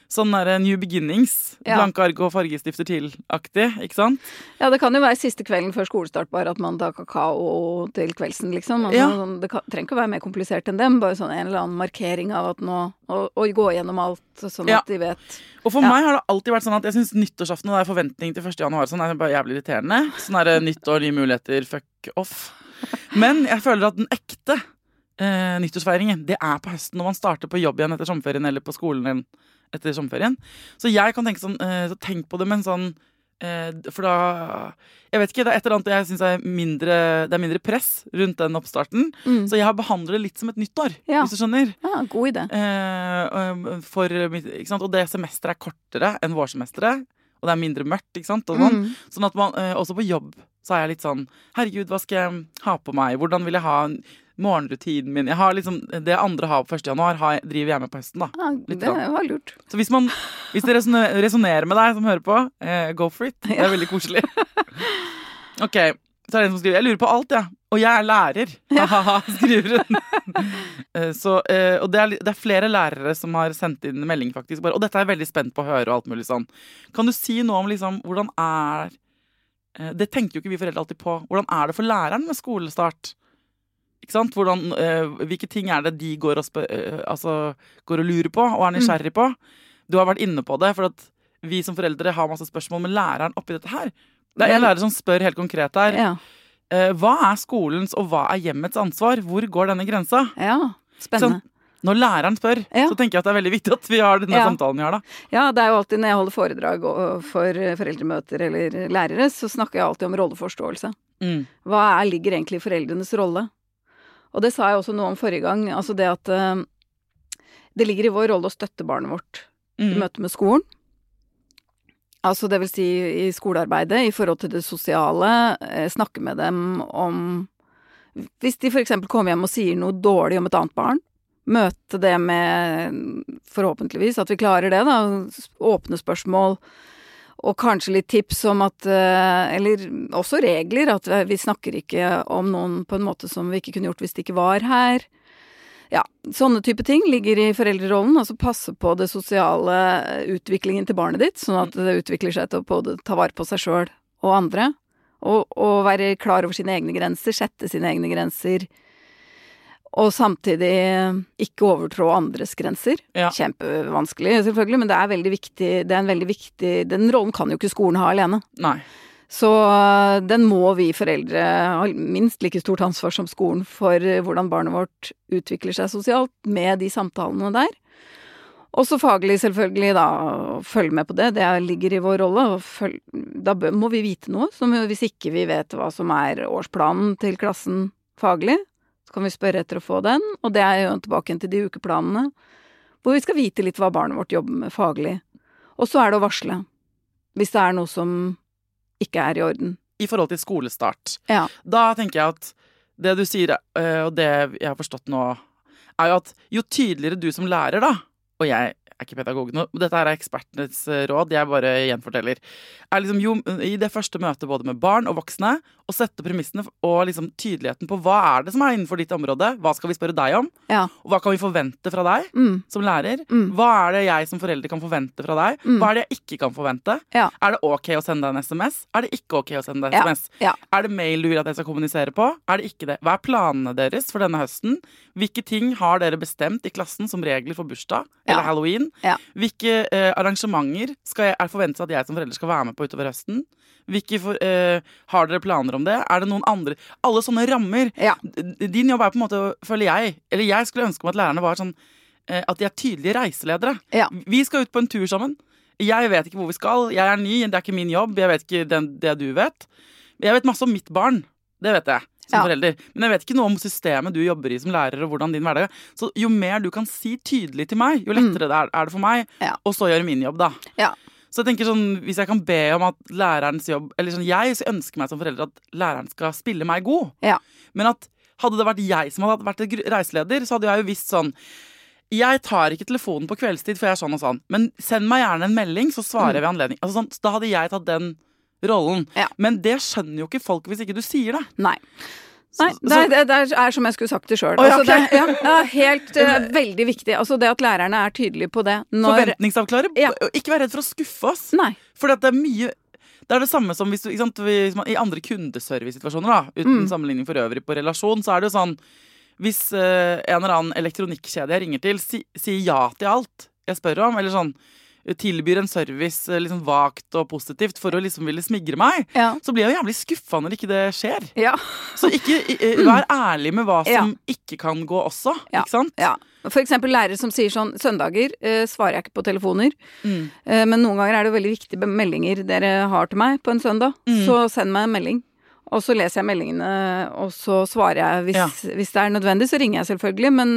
Speaker 2: sånn der New Beginnings,
Speaker 3: Ja.
Speaker 2: blanke ark og fargestifter til-aktig, ikke sant?
Speaker 3: Ja, det kan jo være siste kvelden før skolestart bare at man tar kakao til kveldsen, liksom. Altså,
Speaker 2: Ja.
Speaker 3: sånn, det kan, trenger ikke å være mer komplisert enn dem, bare sånn en eller annen markering av at nå, og, og gå gjennom alt, sånn
Speaker 2: Ja.
Speaker 3: at de vet.
Speaker 2: Og for
Speaker 3: Ja.
Speaker 2: meg har det alltid vært sånn at jeg synes nyttårsaften og det er forventning til første januar sånn er bare jævlig irriterende. Sånn er det nyttår, nye muligheter, fuck off. Men jeg føler at den ekte eh, nyttårsfeiringen, det er på høsten når man starter på jobb igjen etter sommerferien eller på skolen etter sommerferien. Så jeg kan tenke sånn, eh, så tenk på det med en sånn eh, for da, jeg vet ikke, det er et eller annet jeg synes er mindre, det er mindre press rundt den oppstarten.
Speaker 3: Mm.
Speaker 2: Så jeg har behandlet det litt som et nyttår,
Speaker 3: Ja.
Speaker 2: hvis du skjønner.
Speaker 3: Ja, god idé.
Speaker 2: Eh, for, mitt- ikke sant? Og det semesteret er kortere enn vårsemesteret, og det er mindre mørkt, ikke sant? Og sånn.
Speaker 3: Mm.
Speaker 2: Sånn at man, eh, også på jobb så er jeg litt sånn, herregud, hva skal jeg ha på meg? Hvordan vil jeg ha morgenrutinen min? Jeg har liksom, det andre har på første januar, har, jeg- driver jeg med på høsten da.
Speaker 3: Ja,
Speaker 2: Litt
Speaker 3: det
Speaker 2: sånn.
Speaker 3: var lurt.
Speaker 2: Så hvis, man, hvis det resonner, resonnerer med deg som hører på, eh, go for it. Det er veldig koselig. Ok, så er det en som skriver, jeg lurer på alt, ja. Og jeg er lærer. Hahaha, skriver hun. Eh, så, eh, og det er, li- det er flere lærere som har sendt inn melding faktisk. Bare, og dette er jeg veldig spent på å høre og alt mulig sånn. Kan du si noe om liksom, hvordan er, eh, det tenker jo ikke vi foreldre alltid på, hvordan er det for læreren med skolestart? Ikke sant? Hvordan, eh, hvilke ting er det de går og, spør, eh, altså, går og lurer på og er nysgjerrig på? Du har vært inne på det, for at vi som foreldre har masse spørsmål med læreren oppi dette her. Det er en lærer som spør helt konkret her.
Speaker 3: Ja.
Speaker 2: Eh, hva er skolens og hva er hjemmets ansvar? Hvor går denne grensa?
Speaker 3: Ja, spennende.
Speaker 2: Sånn, når læreren spør,
Speaker 3: Ja.
Speaker 2: så tenker jeg at det er veldig viktig at vi har denne
Speaker 3: Ja.
Speaker 2: samtalen vi har da.
Speaker 3: Ja, det er jo alltid når jeg holder foredrag og- for foreldremøter eller lærere, så snakker jeg alltid om rolleforståelse.
Speaker 2: Mm.
Speaker 3: Hva er, ligger egentlig i foreldrenes rolle? Og det sa jeg også noe om forrige gang, altså det at eh, det ligger i vår rolle å støtte barnet vårt i
Speaker 2: Mm.
Speaker 3: møte med skolen. Altså det vil si i skolearbeidet, i forhold til det sosiale, eh, snakke med dem om hvis de for eksempel kommer hjem og sier noe dårlig om et annet barn, møte det med, forhåpentligvis, at vi klarer det da, åpne spørsmål, og kanskje litt tips om at, eh, eller også regler, at vi snakker ikke om noen på en måte som vi ikke kunne gjort hvis de ikke var her. Ja, sånne type ting ligger i foreldrerollen, altså passe på det sosiale utviklingen til barnet ditt, sånn at det utvikler seg til å både ta vare på seg selv og andre, og, og være klar over sine egne grenser, sette sine egne grenser, og samtidig ikke overtrå andres grenser.
Speaker 2: Ja.
Speaker 3: Kjempevanskelig selvfølgelig, men det er veldig viktig, det er en veldig viktig, den rollen kan jo ikke skolen ha alene.
Speaker 2: Nei.
Speaker 3: Så øh, den må vi foreldre ha minst like stort ansvar som skolen for øh, hvordan barnet vårt utvikler seg sosialt med de samtalene der. Også faglig selvfølgelig da, å følge med på det, det ligger i vår rolle, og følge, da bør, må vi vite noe, som hvis ikke vi vet hva som er årsplanen til klassen faglig, så kan vi spørre etter å få den, og det er jo tilbake til de ukeplanene, hvor vi skal vite litt hva barnet vårt jobber med faglig. Og så er det å varsle, hvis det er noe som ikke er i orden.
Speaker 2: I forhold til skolestart.
Speaker 3: Ja.
Speaker 2: Da tenker jeg at det du sier, øh, og det jeg har forstått nå, er jo at jo tydeligere du som lærer da, og jeg er ikke pedagog nå, dette her er ekspertenes råd, jeg bare gjenforteller, er liksom jo i det første møtet både med barn og voksne, å sette premissene og liksom tydeligheten på hva er det som er innenfor ditt område, hva skal vi spørre deg om,
Speaker 3: Ja.
Speaker 2: og hva kan vi forvente fra deg
Speaker 3: Mm.
Speaker 2: som lærer,
Speaker 3: Mm.
Speaker 2: hva er det jeg som forelder kan forvente fra deg,
Speaker 3: Mm.
Speaker 2: hva er det jeg ikke kan forvente,
Speaker 3: Ja.
Speaker 2: er det ok å sende deg en sms, er det ikke ok å sende deg en
Speaker 3: Ja.
Speaker 2: sms,
Speaker 3: Ja.
Speaker 2: er det mail du vil at jeg skal kommunisere på, er det ikke det, hva er planene deres for denne høsten, hvilke ting har dere bestemt i klassen som regler for bursdag eller
Speaker 3: Ja.
Speaker 2: Halloween,
Speaker 3: Ja.
Speaker 2: hvilke eh, arrangementer skal jeg, er forventet at jeg som forelder skal være med på utover høsten, hvilke for, eh, har dere planer om det, er det noen andre, alle sånne rammer.
Speaker 3: Ja.
Speaker 2: D- din jobb er på en måte, føler jeg, eller jeg skulle ønske meg at lærerne var sånn, eh, at de er tydelige reiseledere.
Speaker 3: Ja.
Speaker 2: Vi skal ut på en tur sammen. Jeg vet ikke hvor vi skal, jeg er ny, det er ikke min jobb, jeg vet ikke den, det du vet. Jeg vet masse om mitt barn, det vet jeg som
Speaker 3: Ja.
Speaker 2: forelder, men jeg vet ikke noe om systemet du jobber i som lærer og hvordan din hverdag er. Så jo mer du kan si tydelig til meg, jo lettere det er, er det for meg,
Speaker 3: Ja.
Speaker 2: og så gjøre min jobb da.
Speaker 3: Ja.
Speaker 2: Så jeg tenker sånn, hvis jeg kan be om at lærerens jobb, eller sånn, jeg ønsker meg som forelder at læreren skal spille meg god,
Speaker 3: Ja.
Speaker 2: men at hadde det vært jeg som hadde vært gr- reiseleder, så hadde jeg jo visst sånn, jeg tar ikke telefonen på kveldstid, for jeg er sånn og sånn, men send meg gjerne en melding, så svarer jeg ved anledning. Altså sånn, så da hadde jeg tatt den rollen.
Speaker 3: Ja.
Speaker 2: Men det skjønner jo ikke folk hvis ikke du sier det.
Speaker 3: Nei. Nei, det er, det er, er som jeg skulle sagt det selv.
Speaker 2: Oh, ja,
Speaker 3: altså,
Speaker 2: okay.
Speaker 3: det, ja, det er helt uh, veldig viktig. Altså det at lærerne er tydelige på det. Når,
Speaker 2: Forventningsavklare.
Speaker 3: Ja.
Speaker 2: Ikke være redd for å skuffe oss.
Speaker 3: Nei.
Speaker 2: For det er mye Det er det samme som hvis du, ikke sant, hvis man, i andre kundeservice-situasjoner, da, uten mm. sammenligning for øvrig på relasjon, så er det jo sånn hvis uh, en eller annen elektronikkjede jeg ringer til, si, sier ja til alt jeg spør om, eller sånn tilbyr en service liksom vagt og positivt for å liksom ville smigre meg, ja. Så blir jeg jo jævlig skuffa når ikke det skjer. Ja. Så ikke, vær ærlig med hva som ja. Ikke kan gå også, ja. Ikke sant?
Speaker 3: Ja. For eksempel lærere som sier sånn, søndager eh, svarer jeg ikke på telefoner, mm. eh, men noen ganger er det veldig viktige meldinger dere har til meg på en søndag, mm. så send meg en melding. Og så leser jeg meldingene, og så svarer jeg. Hvis, ja. Hvis det er nødvendig, så ringer jeg selvfølgelig, men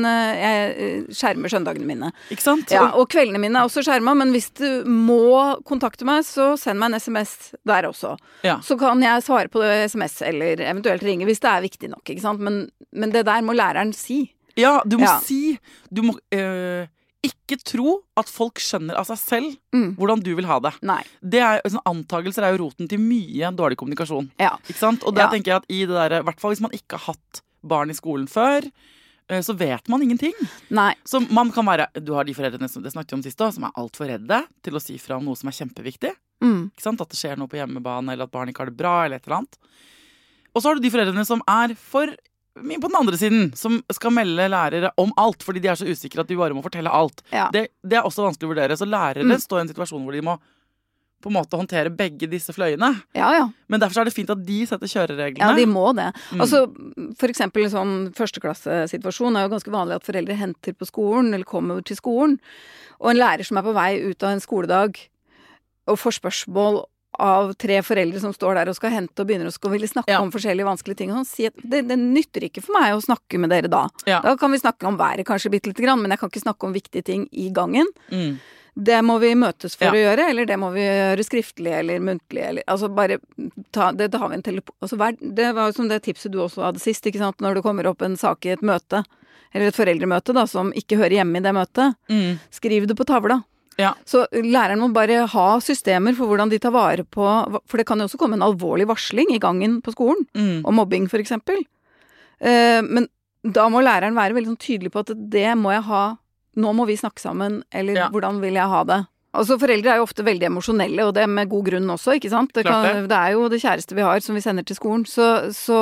Speaker 3: jeg skjermer søndagene mine.
Speaker 2: Ikke sant?
Speaker 3: Ja, og kveldene mine er også skjermet, men hvis du må kontakte meg, så send meg en sms der også. Ja. Så kan jeg svare på sms, eller eventuelt ringe, hvis det er viktig nok, ikke sant? Men, men det der må læreren si.
Speaker 2: Ja, du må ja. Si, du må... Øh ikke tro at folk skjønner av seg selv mm. hvordan du vil ha det. Nei. Det er, sånn, antagelser er jo roten til mye dårlig kommunikasjon. Ja. Ikke sant? Og der ja. Tenker jeg at i det der, i hvert fall hvis man ikke har hatt barn i skolen før, så vet man ingenting. Nei. Så man kan være, du har de foreldrene som det snakket om sist også, som er alt for redde til å si fra om noe som er kjempeviktig. Mm. Ikke sant? At det skjer noe på hjemmebane, eller at barn ikke har det bra, eller et eller annet. Og så har du de foreldrene som er for på den andre siden, som skal melde lærere om alt, fordi de er så usikre at de bare må fortelle alt. Ja. Det, det er også vanskelig å vurdere. Så lærere mm. står i en situasjon hvor de må på en måte håndtere begge disse fløyene. Ja, ja. Men derfor er det fint at de setter kjørereglene.
Speaker 3: Ja, de må det. Mm. Altså, for eksempel sånn førsteklassesituasjon er jo ganske vanlig at foreldre henter på skolen, eller kommer til skolen, og en lærer som er på vei ut av en skoledag, og får spørsmål av tre foreldre som står der og skal hente og begynner å skal ville snakke ja. Om forskjellige vanskelige ting. Og han sier at det, det nytter ikke for meg å snakke med dere da. Ja. Da kan vi snakke om været kanskje bitte litt grann, men jeg kan ikke snakke om viktige ting i gangen. Mm. Det må vi møtes for ja. Å gjøre, eller det må vi gjøre skriftlig eller muntlig, eller altså bare ta, det, da har vi en telefon. Altså, det var jo som det tipset du også hadde sist, ikke sant, når det kommer opp en sak i et møte, eller et foreldremøte da, som ikke hører hjemme i det møtet. Mm. Skriv det på tavla. Ja. Så læreren må bare ha systemer for hvordan de tar vare på, for det kan jo også komme en alvorlig varsling i gangen på skolen, mm. om mobbing for eksempel. Uh, men da må læreren være veldig sånn tydelig på at det må jeg ha, nå må vi snakke sammen, eller ja. Hvordan vil jeg ha det? Altså foreldre er jo ofte veldig emosjonelle, og det med god grunn også, ikke sant? Det, kan, det. det er jo det kjæreste vi har som vi sender til skolen, så, så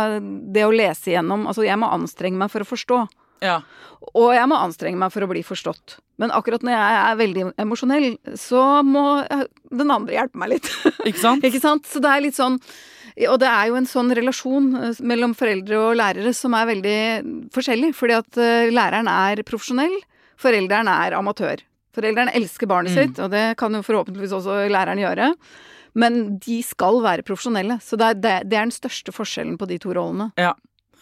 Speaker 3: det å lese igjennom, altså jeg må anstrenge meg for å forstå. Ja. Og jeg må anstrenge meg for å bli forstått. Men akkurat når jeg er veldig emosjonell, så må den andre hjelpe meg litt. Ikke sant? Ikke sant? Så det er litt sånn, og det er jo en sånn relasjon mellom foreldre og lærere som er veldig forskjellig, fordi at læreren er profesjonell, forelderen er amatør. Foreldrene elsker barnet mm. sitt, og det kan jo forhåpentligvis også læreren gjøre. Men de skal være profesjonelle, så det er, det, det er den største forskjellen på de to rollene. Ja.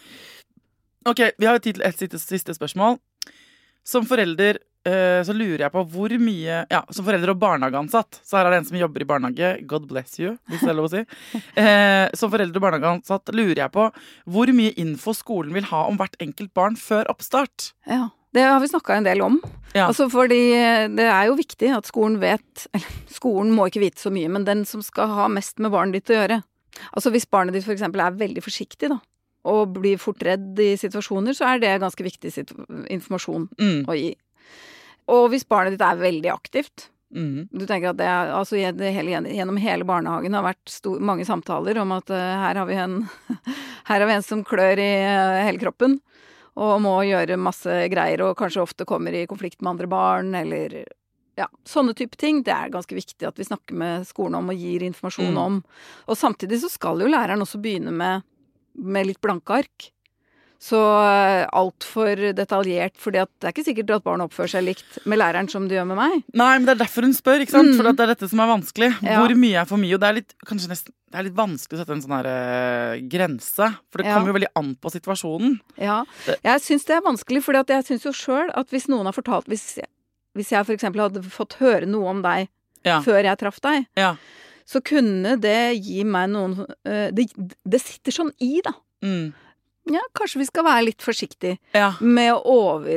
Speaker 2: Ok, vi har jo tid til et siste, siste spørsmål. Som forelder uh, så lurer jeg på hvor mye Ja, som forelder og barnehageansatt, så her er det en som jobber i barnehage, God bless you, hvis det er lov å si. Uh, som forelder og barnehageansatt lurer jeg på hvor mye info skolen vil ha om hvert enkelt barn før oppstart.
Speaker 3: Ja, det har vi snakket en del om. Ja. Altså fordi det er jo viktig at skolen vet, eller skolen må ikke vite så mye, men den som skal ha mest med barnet ditt å gjøre. Altså hvis barnet ditt for eksempel er veldig forsiktig da, og blir fort redd i situasjoner, så er det ganske viktig informasjon mm. å gi. Og hvis barnet ditt er veldig aktivt, mm. du tenker at det, er, altså, det hele, gjennom hele barnehagen har vært stor, mange samtaler om at uh, her, har vi en, her har vi en som klør i uh, hele kroppen, og må gjøre masse greier, og kanskje ofte kommer i konflikt med andre barn, eller ja, sånne type ting. Det er ganske viktig at vi snakker med skolen om og gir informasjon mm. om. Og samtidig så skal jo læreren også begynne med med litt blanke ark. Så alt for detaljert, fordi at det er ikke sikkert at barn oppfører seg likt med læreren som de gjør med meg.
Speaker 2: Nei, men det er derfor hun spør, ikke sant? Mm. For det er dette som er vanskelig. Ja. Hvor mye er for mye? Og det er litt, kanskje nesten, det er litt vanskelig å sette en sånn her uh, grense, for det ja. Kommer jo veldig an på situasjonen. Ja, det. Jeg synes det er vanskelig, fordi at jeg synes jo selv at hvis noen har fortalt, hvis, hvis jeg for eksempel hadde fått høre noe om deg ja. Før jeg traff deg, ja. Så kunne det gi meg noen uh, det, det sitter sånn i da mm. Ja, kanskje vi skal være litt forsiktige ja. Med å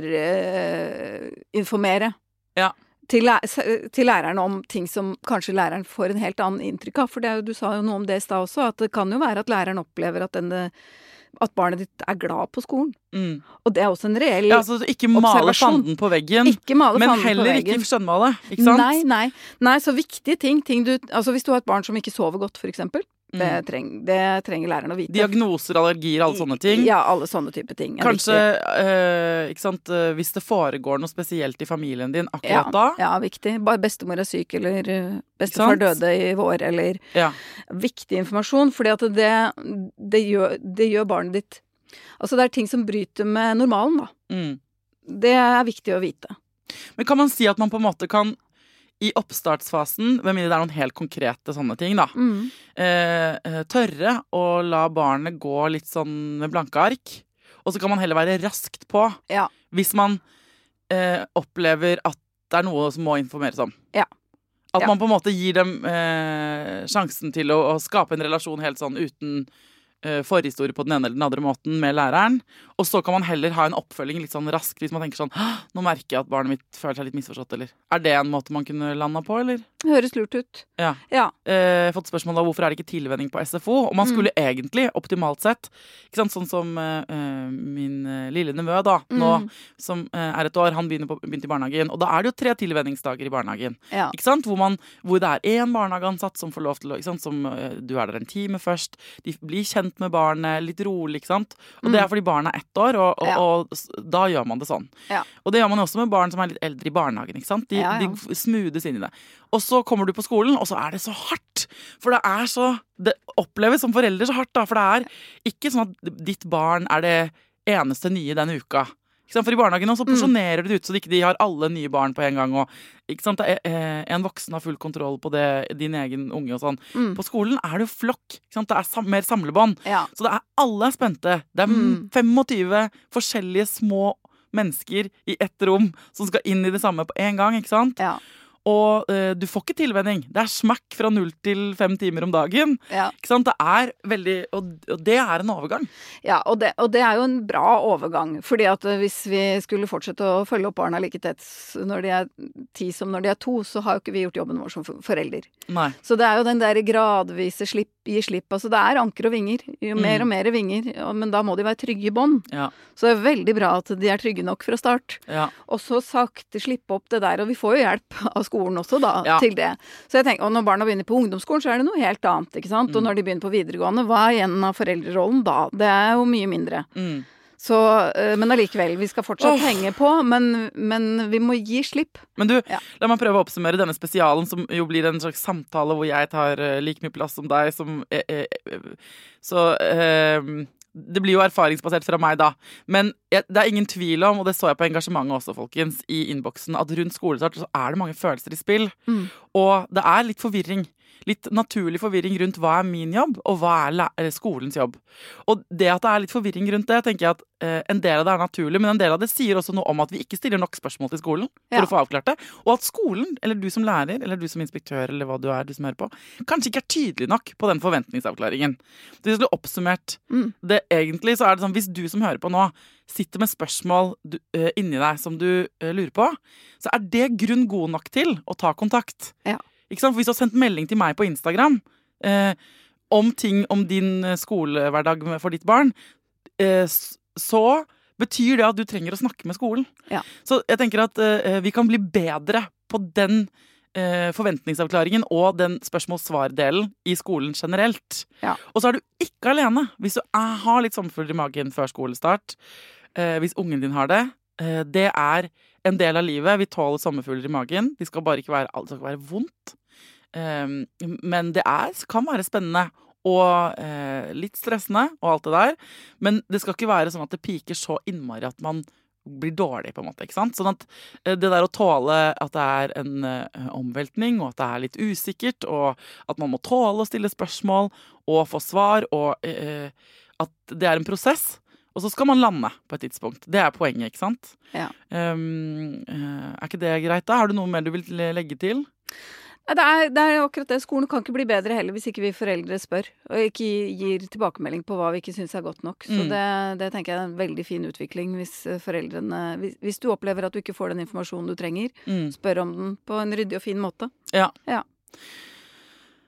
Speaker 2: overinformere uh, ja. til, til læreren om ting som kanskje læreren får en helt annen inntrykk av, for det, du sa jo noe om det i sted også, at det kan jo være at læreren opplever at denne,
Speaker 3: at barnet ditt er glad på skolen.
Speaker 2: Mm.
Speaker 3: Og det er også en reell
Speaker 2: ja, altså, ikke male
Speaker 3: observasjon.
Speaker 2: fanden på veggen,
Speaker 3: Ikke male
Speaker 2: men
Speaker 3: fanden
Speaker 2: heller
Speaker 3: på veggen.
Speaker 2: ikke skjønnmale, ikke sant?
Speaker 3: Nei, nei. Nei, så viktige ting. ting du, altså hvis du har et barn som ikke sover godt, for eksempel,
Speaker 2: Mm.
Speaker 3: det, treng, det trenger læreren å vite.
Speaker 2: Diagnoser, allergier, alle sånne ting.
Speaker 3: Ja, alle sånne type ting. er
Speaker 2: Kanskje,
Speaker 3: viktig.
Speaker 2: eh, ikke sant, eh, hvis det foregår noe spesielt i familien din
Speaker 3: ja,
Speaker 2: akkurat da.
Speaker 3: Ja, viktig. Bare bestemor er syk, eller uh, bestefar døde i vår, eller
Speaker 2: Ja.
Speaker 3: viktig informasjon, fordi at det, det, gjør, det gjør barnet ditt. Altså det er ting som bryter med normalen, da.
Speaker 2: Mm.
Speaker 3: Det er viktig å vite.
Speaker 2: Men kan man si at man på en måte kan i oppstartsfasen, med mindre det er noen helt konkrete sånne ting, da,
Speaker 3: Mm.
Speaker 2: eh, tørre å la barnet gå litt sånn med blanke ark, og så kan man heller være raskt på
Speaker 3: Ja.
Speaker 2: hvis man eh, opplever at det er noe som må informeres om.
Speaker 3: Ja.
Speaker 2: At
Speaker 3: Ja.
Speaker 2: man på en måte gir dem eh, sjansen til å, å skape en relasjon helt sånn uten eh, forhistorie på den ene eller den andre måten med læreren. Og så kan man heller ha en oppfølging litt sånn raskt hvis man tenker sånn «Hå, nå merker jeg at barnet mitt føler seg litt misforstått, eller? Er det en måte man kunne landa på, eller?
Speaker 3: Høres lurt ut.
Speaker 2: Ja.
Speaker 3: Ja.
Speaker 2: Eh, fått spørsmål da, hvorfor er det ikke tilvenning på S F O? Og man skulle
Speaker 3: Mm.
Speaker 2: egentlig, optimalt sett, ikke sant, sånn som eh, eh, min eh, lille nevø da, nå,
Speaker 3: Mm.
Speaker 2: som eh, er et år, han begynner på, begynte i barnehagen, og da er det jo tre tilvenningsdager i barnehagen,
Speaker 3: Ja.
Speaker 2: ikke sant? Hvor, man, hvor det er en barnehageansatt som får lov til å, ikke sant, som eh, du er der en time først, de blir kjent med barnet, litt rolig, ikke sant? Og det er fordi barnet er ett år, og, og,
Speaker 3: Ja.
Speaker 2: og s- da gjør man det sånn.
Speaker 3: Ja.
Speaker 2: Og det gjør man jo også med barn som er litt eldre i barnehagen, ikke sant? De,
Speaker 3: Ja, ja.
Speaker 2: de f- smoothes inn i det. Og så kommer du på skolen, og så er det så hardt. For det er så Det oppleves som forelder så hardt, da. For det er ikke sånn at ditt barn er det eneste nye den uka. Ikke sant? For i barnehagen også porsjonerer du det ut, så de ikke de har alle nye barn på en gang. Og, ikke sant? Det er, eh, en voksen har full kontroll på det, din egen unge og sånn.
Speaker 3: Mm.
Speaker 2: På skolen er det jo flokk. Ikke sant? Det er sam mer samlebånd.
Speaker 3: Ja.
Speaker 2: Så det er alle er spente. Det er
Speaker 3: Mm.
Speaker 2: tjuefem forskjellige små mennesker i ett rom som skal inn i det samme på en gang, ikke sant?
Speaker 3: Ja.
Speaker 2: Og eh, du får ikke tilvenning. Det er smakk fra null til fem timer om dagen.
Speaker 3: Ja.
Speaker 2: Ikke sant? Det er veldig Og, og det er en overgang.
Speaker 3: Ja, og det, og det er jo en bra overgang. Fordi at hvis vi skulle fortsette å følge opp barna like tett når de er ti som når de er to, så har jo ikke vi gjort jobben vår som for- forelder.
Speaker 2: Nei.
Speaker 3: Så det er jo den der gradvise slipp, gi slipp. Altså det er anker og vinger. Jo mer og mer vinger. ja, Men da må de være trygge i bånd.
Speaker 2: Ja.
Speaker 3: Så det er veldig bra at de er trygge nok fra start.
Speaker 2: Ja.
Speaker 3: Og så sakte slippe opp det der. Og vi får jo hjelp av skolen også da,
Speaker 2: Ja.
Speaker 3: til det. Så jeg tenker, og når barna begynner på ungdomsskolen, så er det noe helt annet, ikke sant?
Speaker 2: Mm.
Speaker 3: Og når de begynner på videregående, hva er igjen av foreldrerollen da? Det er jo mye mindre.
Speaker 2: Mm.
Speaker 3: Så, øh, men allikevel, vi skal fortsatt
Speaker 2: Åh.
Speaker 3: henge på, men, men vi må gi slipp.
Speaker 2: Men du,
Speaker 3: Ja.
Speaker 2: la meg prøve å oppsummere denne spesialen, som jo blir en slags samtale hvor jeg tar eh, like mye plass som deg. Som, eh, eh, eh, så eh, det blir jo erfaringsbasert fra meg, da. Men jeg, det er ingen tvil om, og det så jeg på engasjementet også, folkens, i innboksen, at rundt skolestart så er det mange følelser i spill.
Speaker 3: Mm.
Speaker 2: Og det er litt forvirring. Litt naturlig forvirring rundt hva er min jobb, og hva er la- eller skolens jobb. Og det at det er litt forvirring rundt det, tenker jeg at eh, en del av det er naturlig, men en del av det sier også noe om at vi ikke stiller nok spørsmål til skolen for
Speaker 3: Ja.
Speaker 2: å få avklart det. Og at skolen, eller du som lærer, eller du som inspektør, eller hva du er, du som hører på, kanskje ikke er tydelig nok på den forventningsavklaringen. Så hvis du har oppsummert
Speaker 3: Mm.
Speaker 2: det egentlig, så er det sånn, hvis du som hører på nå, sitter med spørsmål du, eh, inni deg som du eh, lurer på, så er det grunn god nok til å ta kontakt.
Speaker 3: Ja.
Speaker 2: Ikke sant? For hvis du har sendt melding til meg på Instagram eh, om ting om din eh, skolehverdag med- for ditt barn, eh, s- så betyr det at du trenger å snakke med skolen.
Speaker 3: Ja.
Speaker 2: Så jeg tenker at eh, vi kan bli bedre på den eh, forventningsavklaringen og den spørsmål-svar-delen i skolen generelt.
Speaker 3: Ja.
Speaker 2: Og så er du ikke alene hvis du er, har litt sommerfugler i magen før skolestart. Eh, hvis ungen din har det. Eh, det er en del av livet. Vi tåler sommerfugler i magen. De skal bare ikke være, det skal ikke være vondt. Um, men det er, kan være spennende og eh, litt stressende og alt det der. Men det skal ikke være sånn at det piker så innmari at man blir dårlig, på en måte. Ikke sant? Sånn at eh, det der å tåle at det er en eh, omveltning, og at det er litt usikkert, og at man må tåle å stille spørsmål og få svar, og eh, at det er en prosess. Og så skal man lande på et tidspunkt. Det er poenget, ikke sant?
Speaker 3: Ja.
Speaker 2: Um, eh, er ikke det greit da? Har du noe mer du vil legge til?
Speaker 3: Ja, Det er, det er akkurat det. Skolen kan ikke bli bedre heller hvis ikke vi foreldre spør, og ikke gir tilbakemelding på hva vi ikke syns er godt nok. Så
Speaker 2: Mm.
Speaker 3: det, det tenker jeg er en veldig fin utvikling hvis eh, foreldrene hvis, hvis du opplever at du ikke får den informasjonen du trenger,
Speaker 2: Mm.
Speaker 3: spør om den på en ryddig og fin måte.
Speaker 2: Ja.
Speaker 3: Ja.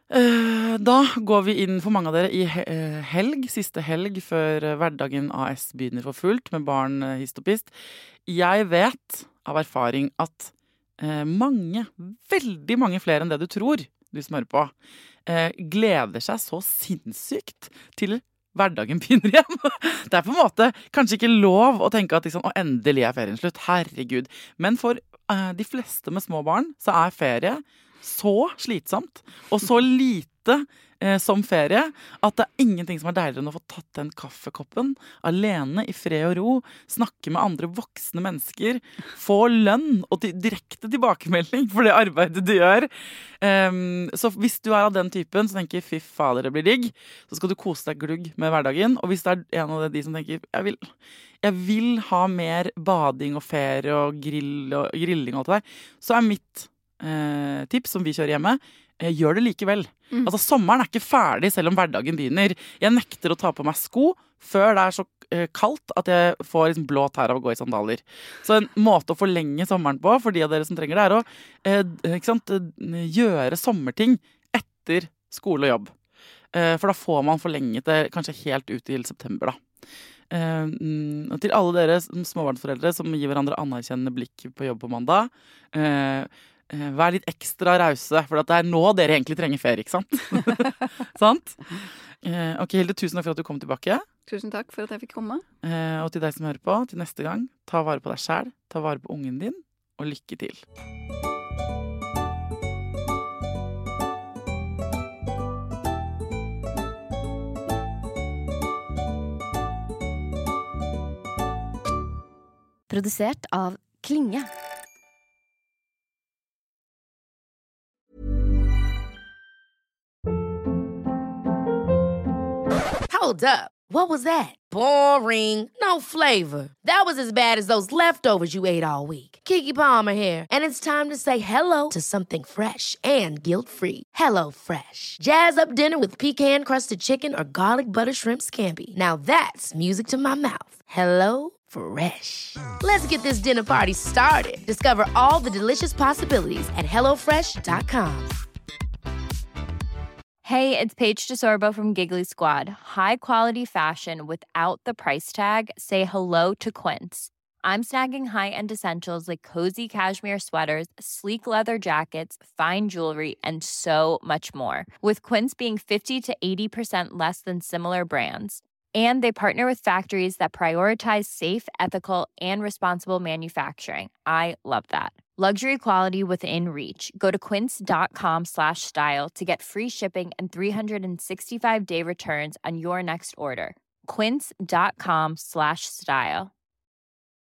Speaker 2: Eh, Da går vi inn for mange av dere i he- eh, helg, siste helg før eh, hverdagen A S begynner for fullt med barn eh, hist og pist. Jeg vet av erfaring at eh, mange, veldig mange flere enn det du tror, du som hører på, eh, gleder seg så sinnssykt til hverdagen begynner igjen. Det er på en måte kanskje ikke lov å tenke at liksom, å, endelig er ferien slutt, herregud. Men for eh, de fleste med små barn så er ferie så slitsomt, og så lite eh, som ferie, at det er ingenting som er deiligere enn å få tatt den kaffekoppen alene i fred og ro, snakke med andre voksne mennesker, få lønn og til, direkte tilbakemelding for det arbeidet du gjør. Um, så hvis du er av den typen som tenker fy fader det blir digg, så skal du kose deg glugg med hverdagen. Og hvis det er en av de som tenker jeg vil, jeg vil ha mer bading og ferie og, grill og grilling og alt det der, så er mitt Eh, tips som vi kjører hjemme, eh, gjør det likevel. Mm. Altså sommeren er ikke ferdig selv om hverdagen begynner. Jeg nekter å ta på meg sko før det er så eh, kaldt at jeg får liksom blå tær av å gå i sandaler. Så en måte å forlenge sommeren på for de av dere som trenger det, er å eh, ikke sant, gjøre sommerting etter skole og jobb. Eh, for da får man forlenget det kanskje helt ut til september da. Uh, og til alle dere småbarnsforeldre som gir hverandre anerkjennende blikk på jobb på mandag, uh, uh, vær litt ekstra rause, for det er nå dere egentlig trenger ferie, ikke sant? Sant? Uh, ok, Hilde, tusen takk for at du kom tilbake.
Speaker 3: Tusen takk for at jeg fikk komme.
Speaker 2: Uh, og til deg som hører på, til neste gang, ta vare på deg selv, ta vare på ungen din, og lykke til.
Speaker 4: Produsert av Klinge.
Speaker 1: Hold up. What was that? Boring. No flavor. That was as bad as those leftovers you ate all week. Keke Palmer here, and it's time to say hello to something fresh and guilt-free. Hello Fresh. Jazz up dinner with pecan-crusted chicken or garlic butter shrimp scampi. Now that's music to my mouth. Hello Fresh. Let's get this dinner party started. Discover all the delicious possibilities at hello fresh dot com.
Speaker 7: Hey, it's Paige DeSorbo from Giggly Squad. High quality fashion without the price tag. Say hello to Quince. I'm snagging high-end essentials like cozy cashmere sweaters, sleek leather jackets, fine jewelry, and so much more. With Quince being fifty to eighty percent less than similar brands. And they partner with factories that prioritize safe, ethical, and responsible manufacturing. I love that. Luxury quality within reach. Go to quince.com slash style to get free shipping and three sixty-five day returns on your next order. Quince.com slash style.